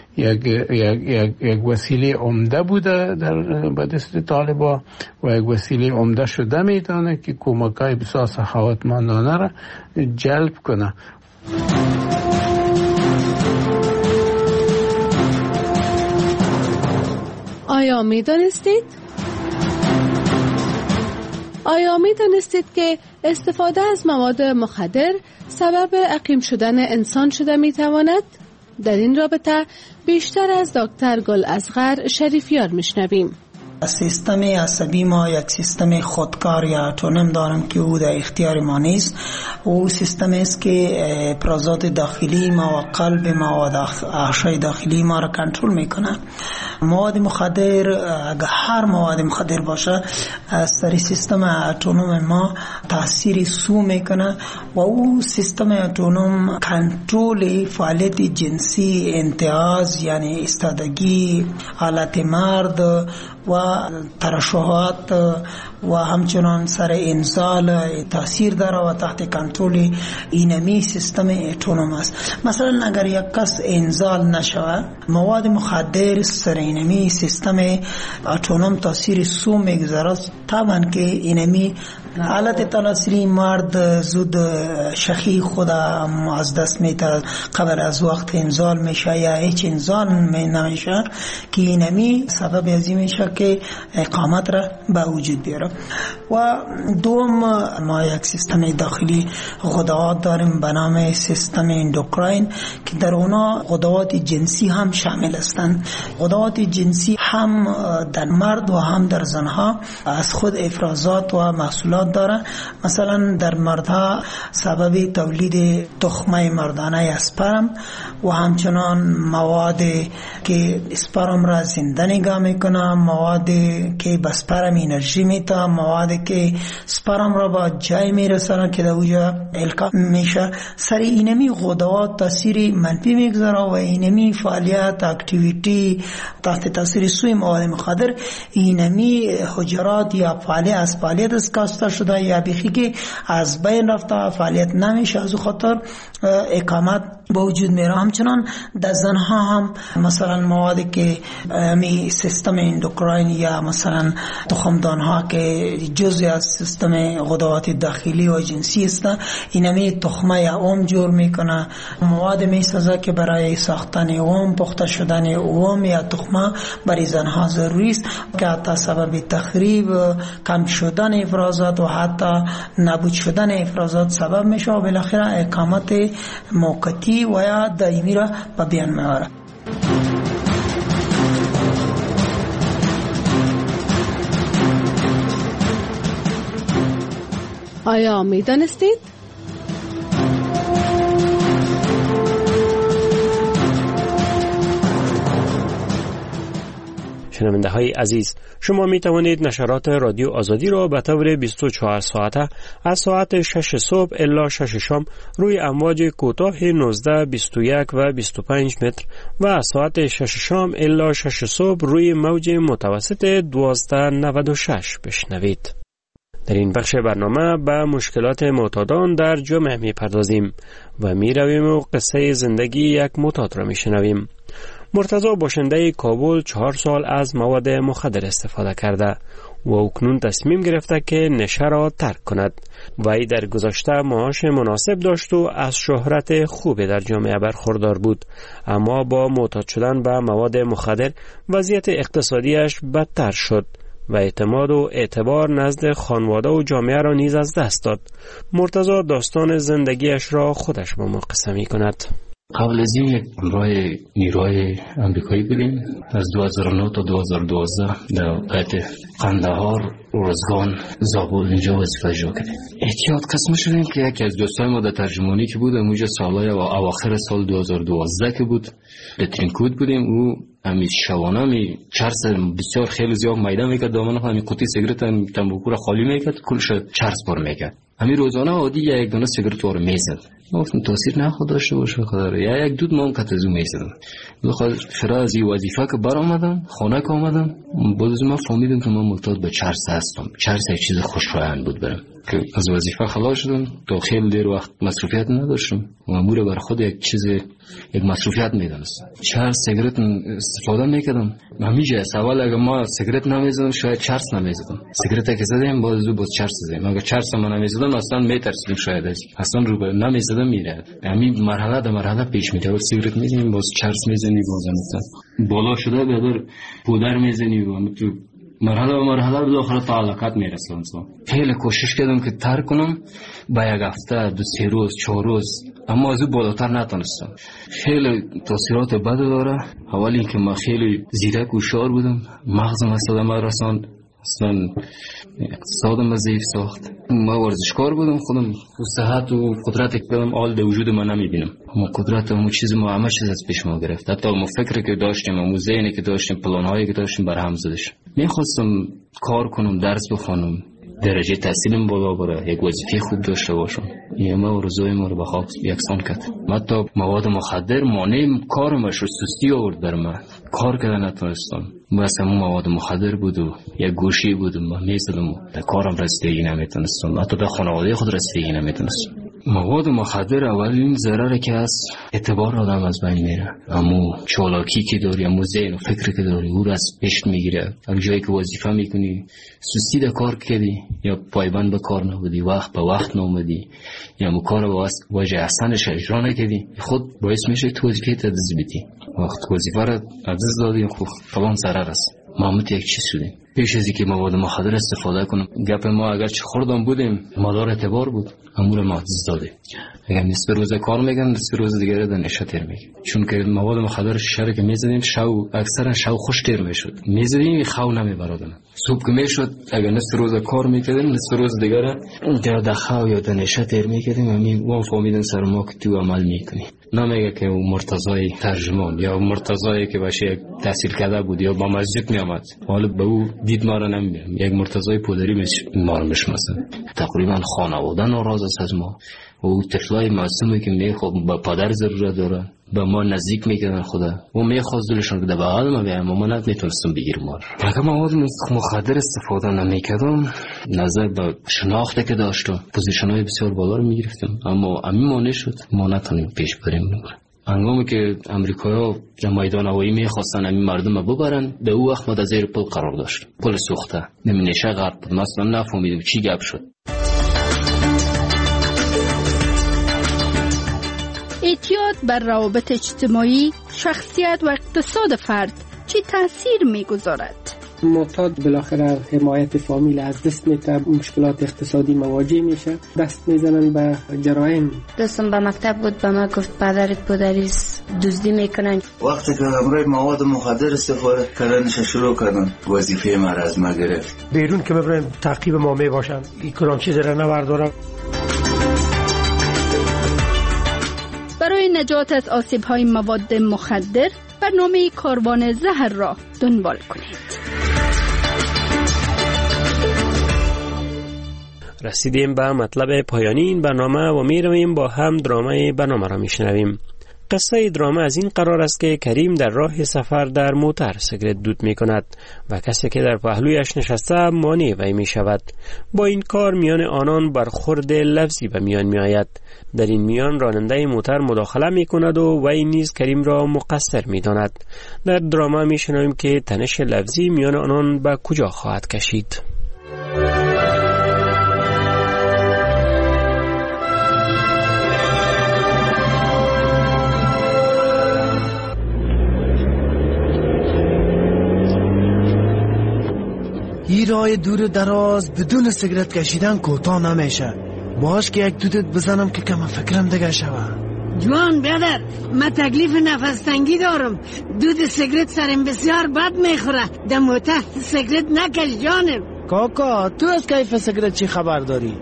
[SPEAKER 20] یک وسیله عمده بوده در دست طالبان و یک وسیله عمده شده میتونه که کمکای بسیار سخاوتمندانه را جلب کنه.
[SPEAKER 7] آیا می دانستید که استفاده از مواد مخدر سبب عقیم شدن انسان شده می تواند؟ در این رابطه بیشتر از دکتر گل اصغر شریفیار می شنویم.
[SPEAKER 5] سیستم عصبی ما یک سیستم خودکار یا اتونوم دارم که او در اختیار ما نیست. او سیستم است که افرازات داخلی ما و قلب ما و اعضای داخلی ما را کنترل میکنه. مواد مخدر، اگر هر مواد مخدر باشه، از سر سیستم اتونوم ما تاثیر سو میکنه و او سیستم اتونوم کنترل فعالیت جنسی، انتعاض یعنی ایستادگی، حالت مرد و ترشحات و همچنان سر انزال تاثیر داره و تحت کنترل اینمی سیستم اتونوم است. مثلا اگر یک کس انزال نشود، مواد مخدر سر اینمی سیستم اتونوم تاثیر سو میگذاره، طبعا که اینمی حالت تناسلی مرد زود شخی خود از دست میده، قبل از وقت انزال میشه یا هیچ انزال نمیشه که اینمی سبب ازی میشه که اقامت را به وجود بیاره. و دوم، ما یک سیستم داخلی غدوات داریم به نام سیستم اندوکراین که در اونا غدوات جنسی هم شامل هستند. غدوات جنسی هم در مرد و هم در زنها از خود افرازات و محصولات داره. مثلا در مردها سبب تولید تخمه مردانه اسپرم و همچنان مواد که اسپرم را زنده نگاه میکنه، مواد که به اسپرم انرژی میده، مواد که اسپرم را با جای میرسانه که در اوجا القا میشه. سر اینمی غدوات تاثیر منفی میگذاره و اینمی فعالیت اکتیویتی تحت تاثیر سوی مواد مخدر اینمی حجرات یا فعالیت از فعالیت اسکاسته شده یا بیخی که از بین رفته فعالیت نمیشه، از خاطر اقامت با وجود میره. همچنان در زنها هم مثلا موادی که می سیستم اندوکراین یا مثلا تخمدان ها که جزء از سیستم غدوات داخلی و جنسی است، اینمی تخمه یا اوم جور میکنه. مواد میسازه که برای ساختن اوم، پخته شدن اوم یا تخمه برای زنها ضروری است که حتی سبب تخریب، کم شدن افرازات و حتی نابود شدن افرازات سبب میشه و بالاخره اقامت موقتی و یا دائمی را به بیان میاره.
[SPEAKER 7] آیا می دانستید؟
[SPEAKER 18] شنونده های عزیز، شما می توانید نشرات رادیو آزادی را به طور 24 ساعته از ساعت 6 صبح الی 6 شام روی امواج کوتاه 19, 21 و 25 متر و از ساعت 6 شام الی 6 صبح روی موج متوسط 1296 بشنوید. در این بخش برنامه به مشکلات معتادان در جامعه می پردازیم و می رویم و قصه زندگی یک معتاد را می شنویم. مرتضی باشنده کابل 4 سال از مواد مخدر استفاده کرده و اکنون تصمیم گرفته که نشه را ترک کند. وی در گذشته معاش مناسب داشت و از شهرت خوبی در جامعه برخوردار بود، اما با معتاد شدن به مواد مخدر وضعیت اقتصادیش بدتر شد و اعتماد و اعتبار نزد خانواده و جامعه را نیز از دست داد. مرتضی داستان زندگیش را خودش با ما قصه می کند.
[SPEAKER 21] قبل از این یک همراه نیروهای امریکایی بودیم. از 2009 تا 2012 در قطع قندهار، روزگان، زابل اینجا وظیفه اجرا کردیم. احتیاط قسم شدیم که یکی از دوستای ما در ترجمانی که بود اونجا سالهای اواخر سال 2012 که بود در ترینکود بودیم. او امی شوانه می چرس بسیار خیلی زیاد میدان میکرد، دامن همین قوطی سیگرت تنباکو را خالی میکرد، کلش چرس بار میکرد. همین روزانه عادی یک دانه سیگرت رو میزد. گفتم تاثیر نخود داشته باشه خدا، یا یک دود مام کتزو میزدم. بخاطر فرا از این وظیفه که بر آمدم، خانه که آمدم، باز من فهمیدم که من معتاد به چرس هستم. چرس یک چیز خوشایند بود برام. که از وظیفه خلاص شدم، تا خیلی دیر وقت مصروفیت نداشتم و امور بر خود یک چیز یک مصروفیت میدونستم. چرس سیگرت استفاده میکردم. همیشه اول اگه ما سیگرت نمیزدم شاید چرس نمیزدم. سیگرت که زدم باز چرس زدم. اگه چرس من نمیزدم اصلا میترسیدم شاید اصلا رو به نمیزدم میره. همین مرحله به مرحله پیش میره. سیگرت میزنیم باز چرس میزنی باز مثلا بالا شده بدر پودر میزنی و تو مرحله به مرحله به داخل تعلقات میرسه انسان. خیلی کوشش کردم که ترک کنم، با یک هفته 2-3 روز 4 روز، اما از او بالاتر نتونستم. خیلی تاثیرات بد داره. اول اینکه من خیلی زیرک و هوشیار بودم، مغزم اصلا من رساند، اصلا اقتصادم ضعیف ساخت. ما ورزشکار بودم، خودم صحت و قدرت که دارم آل در وجود من نمیبینم. ما قدرت و چیز ما همه چیز از پیش ما گرفت. حتی ما فکری که داشتیم، ما ذهنی که داشتیم، پلان‌هایی که داشتیم برهم زدش. میخواستم کار کنم، درس بخونم، درجه تحصیلم بالا بره، یک وظیفه خوب داشته باشم. این ما روزای ما رو به خواب یکسان کرد. حتی مواد مخدر مانع کارم شد، سستی آورد بر من. کار کردن نتونستم. بس همون مواد مخدر بود و یک گوشی بود و من میزدم و در کارم رسیدگی نمیتونستم، حتی در خانواده خود رسیدگی نمیتونستم. مواد مخدر اولین ضرری که از اعتبار آدم از بین میره. اما چالاکی که داری، اما ذهن و فکری که داری او را از پیش میگیره. اگه جایی که وظیفه میکنی سستی در کار کردی یا پایبند به کار نبودی، وقت به وقت نامدی یا کار با وجه احسنش اجرا نکردی، خود باعث میشه تو وظیفه تدریس بدی. وقت وظیفه را عزیز دادی خب فلان ضرر است. محمد یک چیز شدیم. پیش از اینکه مواد مخدر استفاده کنم، گپ ما اگر چه خوردم بودیم مدار اعتبار بود، امور ما عزیز داده. اگر نصف روز کار میگن، نصف روز دیگه در نشه تیر میگن. چون که مواد مخدر شهر که میزدیم شو اکثرا شو خوش تیر میشد. میزدیم خو نمیبرادن. صبح که میشد اگر نصف روز کار میکردیم، نصف روز دیگه در خو یا در نشه تیر میکردیم. همین وام فهمیدن سر ما که تو عمل میکنی. نمیگه که مرتضی ترجمان یا مرتضی که باشه تحصیل کرده بود یا با مسجد میامد، حالا به او دید ما را نمیبینم. یک مرتضی پودری ما رو میشناسه. تقریبا خانواده ناراض است از ما. و طفلای معصومی که میخواد با پدر ضرورت داره، به ما نزدیک میکنن خدا و میخواست دلشون که در بغل ما بیایم، اما نمیتونستم بگیرم. اگه مواد مخدر استفاده نمیکردم، نظر به شناخته که داشتم پوزیشن‌های بسیار بالا رو میگرفتم، اما همین مانع شد ما نتونیم پیش بریم. هنگامی که امریکایی‌ها در میدان هوایی میخواستن همین مردم رو ببرن، در اون وقت ما در زیر پل قرار داشت، پل سوخته، نمیشه غرق بود، مثلا نفهمیدیم چی گپ شد.
[SPEAKER 6] اعتیاد بر روابط اجتماعی، شخصیت و اقتصاد فرد چه تأثیر میگذارد؟
[SPEAKER 14] معتاد بالاخره حمایت فامیل از دست میده، مشکلات اقتصادی مواجه میشه، دست میزنن به جرایم.
[SPEAKER 9] دوستم به مکتب بود، به من گفت پدرت پدریست دزدی میکنن.
[SPEAKER 11] وقتی که امروز مواد مخدر استفاده کردنش شروع کردن وظیفه ما را از ما گرفت.
[SPEAKER 12] بیرون که ببرن تعقیب ما میباشن این کلان چیز را نبردارن.
[SPEAKER 6] برای نجات از آسیب‌های مواد مخدر برنامه کاروان زهر را دنبال کنید.
[SPEAKER 18] رسیدیم به مطلب پایانی این برنامه و می رویم با هم درامه برنامه را می شنویم. قصه درامه از این قرار است که کریم در راه سفر در موتر سیگرت دود می کند و کسی که در پهلویش نشسته مانع وی می شود. با این کار میان آنان برخورد لفظی به میان می آید. در این میان راننده موتر مداخله می کند و وی نیز کریم را مقصر می داند. در درامه می شنویم که تنش لفظی میان آنان به کجا خواهد کشید.
[SPEAKER 8] این راه دور و دراز بدون سیگرت کشیدن کوتاه نمیشه. باش که یک دودت بزنم که کم فکرم دیگه شوه.
[SPEAKER 22] جوان برادر، من تکلیف نفس تنگی دارم. دود سیگرت سرم بسیار بد میخوره. در موتر سیگرت نکش جانم.
[SPEAKER 8] کاکا تو از کیف سیگرت چی خبر داری؟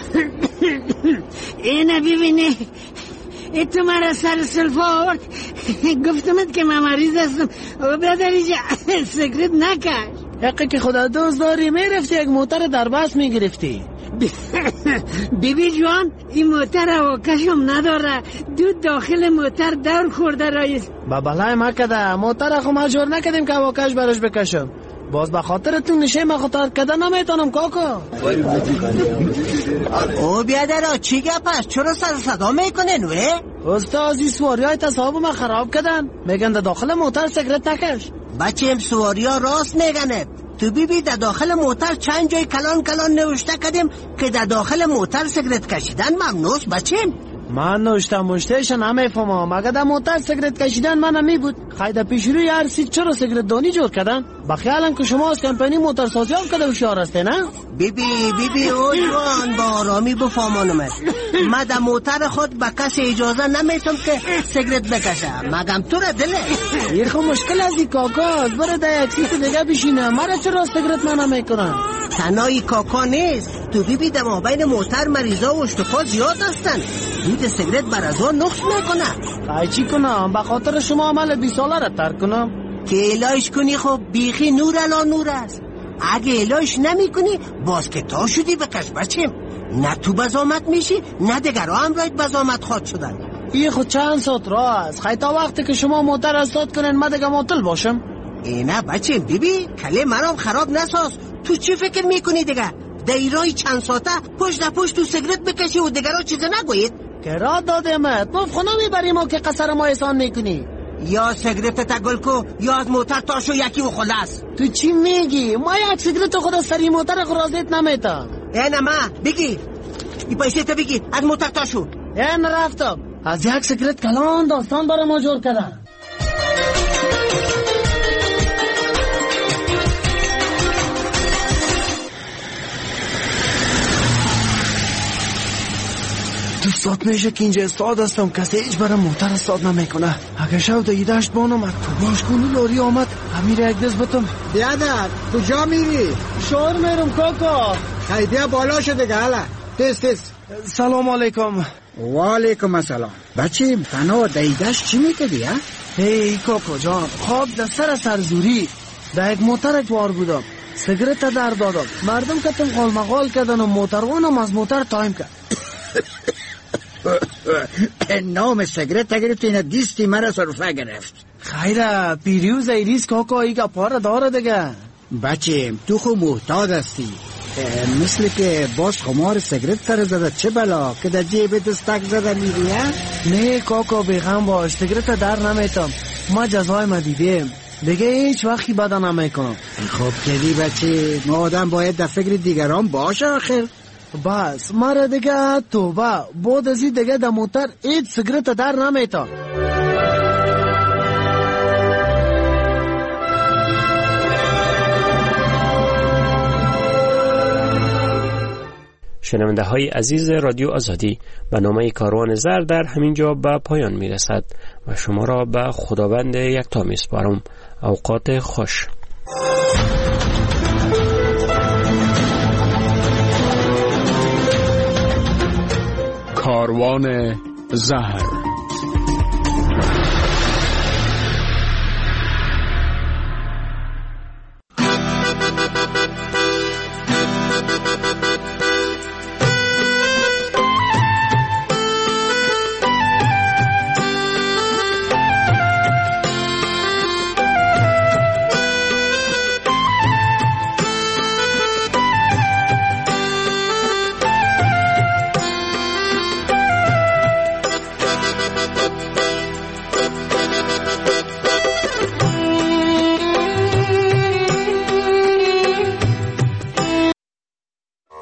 [SPEAKER 22] اینه ببینی، تو مرا سر سلفا آورد. گفتمت که من مریض هستم و برادری سیگرت نکش.
[SPEAKER 8] حقی که خدا دوست داری میرفتی یک موتر در بس میگرفتی.
[SPEAKER 22] بیبی جوان این موتر هواکشم نداره. دود داخل موتر دور خورده رایست.
[SPEAKER 8] با بلای ما کده موتر خو مجبور نکدیم که هواکش برش بکشم. باز به خاطر تو نشه ما خطر کده نمیتونم کاکا.
[SPEAKER 22] او بیادر چی گپ است؟ چرا سر صدا میکنن وی؟
[SPEAKER 8] استاد این سواری های تصاحب ما خراب کردن. میگن در داخل موتر سیگرت نکش.
[SPEAKER 22] بچه سواری ها راست میگنه. تو بیبی در داخل موتر چند جای کلان نوشته کردیم که در داخل موتر سیگرت کشیدن ممنوعه بچیم.
[SPEAKER 8] من نوشتم مشتهش نمیفهمم. اگه در موتر سیگرت کشیدن من نمی بود خیلی پیشروی هر سی چرا سیگرت دانی جور کردن؟ بخیالن که شما از کمپانی موتر سازی هم کده هوشیار هسته نه؟
[SPEAKER 22] بیبی او جوان با آرامی بفهمانم. من در موتر خود به کسی اجازه نمیتم که سیگرت بکشه. مگم تو را دله
[SPEAKER 8] این خب مشکل از این کاکا از بره در یک سیت دیگه بشینه. مرا چرا سیگرت من نمیکنن؟
[SPEAKER 22] تنهایی کاکا نیست. تو بیبی در مابین موتر مریضا و اشتخاص زیاد هستن. دود سیگرت بر از آن نقص میکنه.
[SPEAKER 8] چی کنم؟ به خاطر شما عمل 20 ساله را ترک کنم؟
[SPEAKER 22] که الهش کنی خب بیخی نور الا نور است. اگه الهش نمی کنی باز که تا شدی بکش بچیم. نه تو بزامت میشی نه دیگر هم راید بزامت خواد شدن.
[SPEAKER 8] این خود چند ساعت راه است. خیلی تا وقتی که شما موتر استاد کنین من دیگه معطل باشم.
[SPEAKER 22] نه بچیم بیبی کله مرام خراب نساز. تو چی فکر میکنی دیگه؟ دیرای چند ساعته پشت تو سیگرت بکشی و دیگرها چیز نگوید؟
[SPEAKER 8] که را دادمت مفخونه میبریم و که قصر ما احسان میکنی.
[SPEAKER 22] یا سیگرت تگل کو یا از موتر تاشو یکی و خلاص.
[SPEAKER 8] تو چی میگی؟ ما یک سیگرت خود سری موتر خرازیت نمیتا.
[SPEAKER 22] نه ما بگی این پیسه تا بگی از موتر تاشو.
[SPEAKER 8] رفتم از یک سیگرت کلان داستان برای ما جور کردن. دو ساعت میشه که اینجا استاد هستم. کسی هیچ برای موتر استاد نمیکنه. اگه شو تا ایدهشت بانم تو باش کنی لاری آمد همیر یک دست بتم.
[SPEAKER 22] بیادر کجا میری؟
[SPEAKER 8] شور میرم کاکا.
[SPEAKER 22] خیدیه بالا شده گله. تست.
[SPEAKER 8] سلام علیکم.
[SPEAKER 22] و علیکم السلام. بچه تنها دیدش چی میکردی ها؟
[SPEAKER 8] هی کاکا جان خواب در سرزوری در یک موتر بار بودم. سیگرت در دادم. مردم کتم قالمقال کردن و موتروانم از موتر تایم کرد.
[SPEAKER 22] نام سیگرت گرفت این دیستی مرا صرفه گرفت.
[SPEAKER 8] خیره پیریوز ایریز کاکا ایگا پاره داره دیگه.
[SPEAKER 22] بچه تو خو محتاج هستی. مثل که باز خمار سیگرت سر زده چه بلا که در جیب دستک زده میری ها؟
[SPEAKER 8] نه کاکا بیغم باش سیگرت در نمیتم. ما جزای ما دیدیم دیگه هیچ وقتی بدا نمیکنم.
[SPEAKER 22] خب کدی بچه ما آدم باید در فکر دیگران باشه آخر.
[SPEAKER 8] بس مرا دیگه توبه بود ازی دیگه در موتر هیچ سیگرت در نمیتم.
[SPEAKER 18] شنونده های عزیز رادیو آزادی، برنامه کاروان زر در همینجا به پایان می رسد و شما را به خداوند یکتا می سپارم. اوقات خوش.
[SPEAKER 17] کاروان زهر.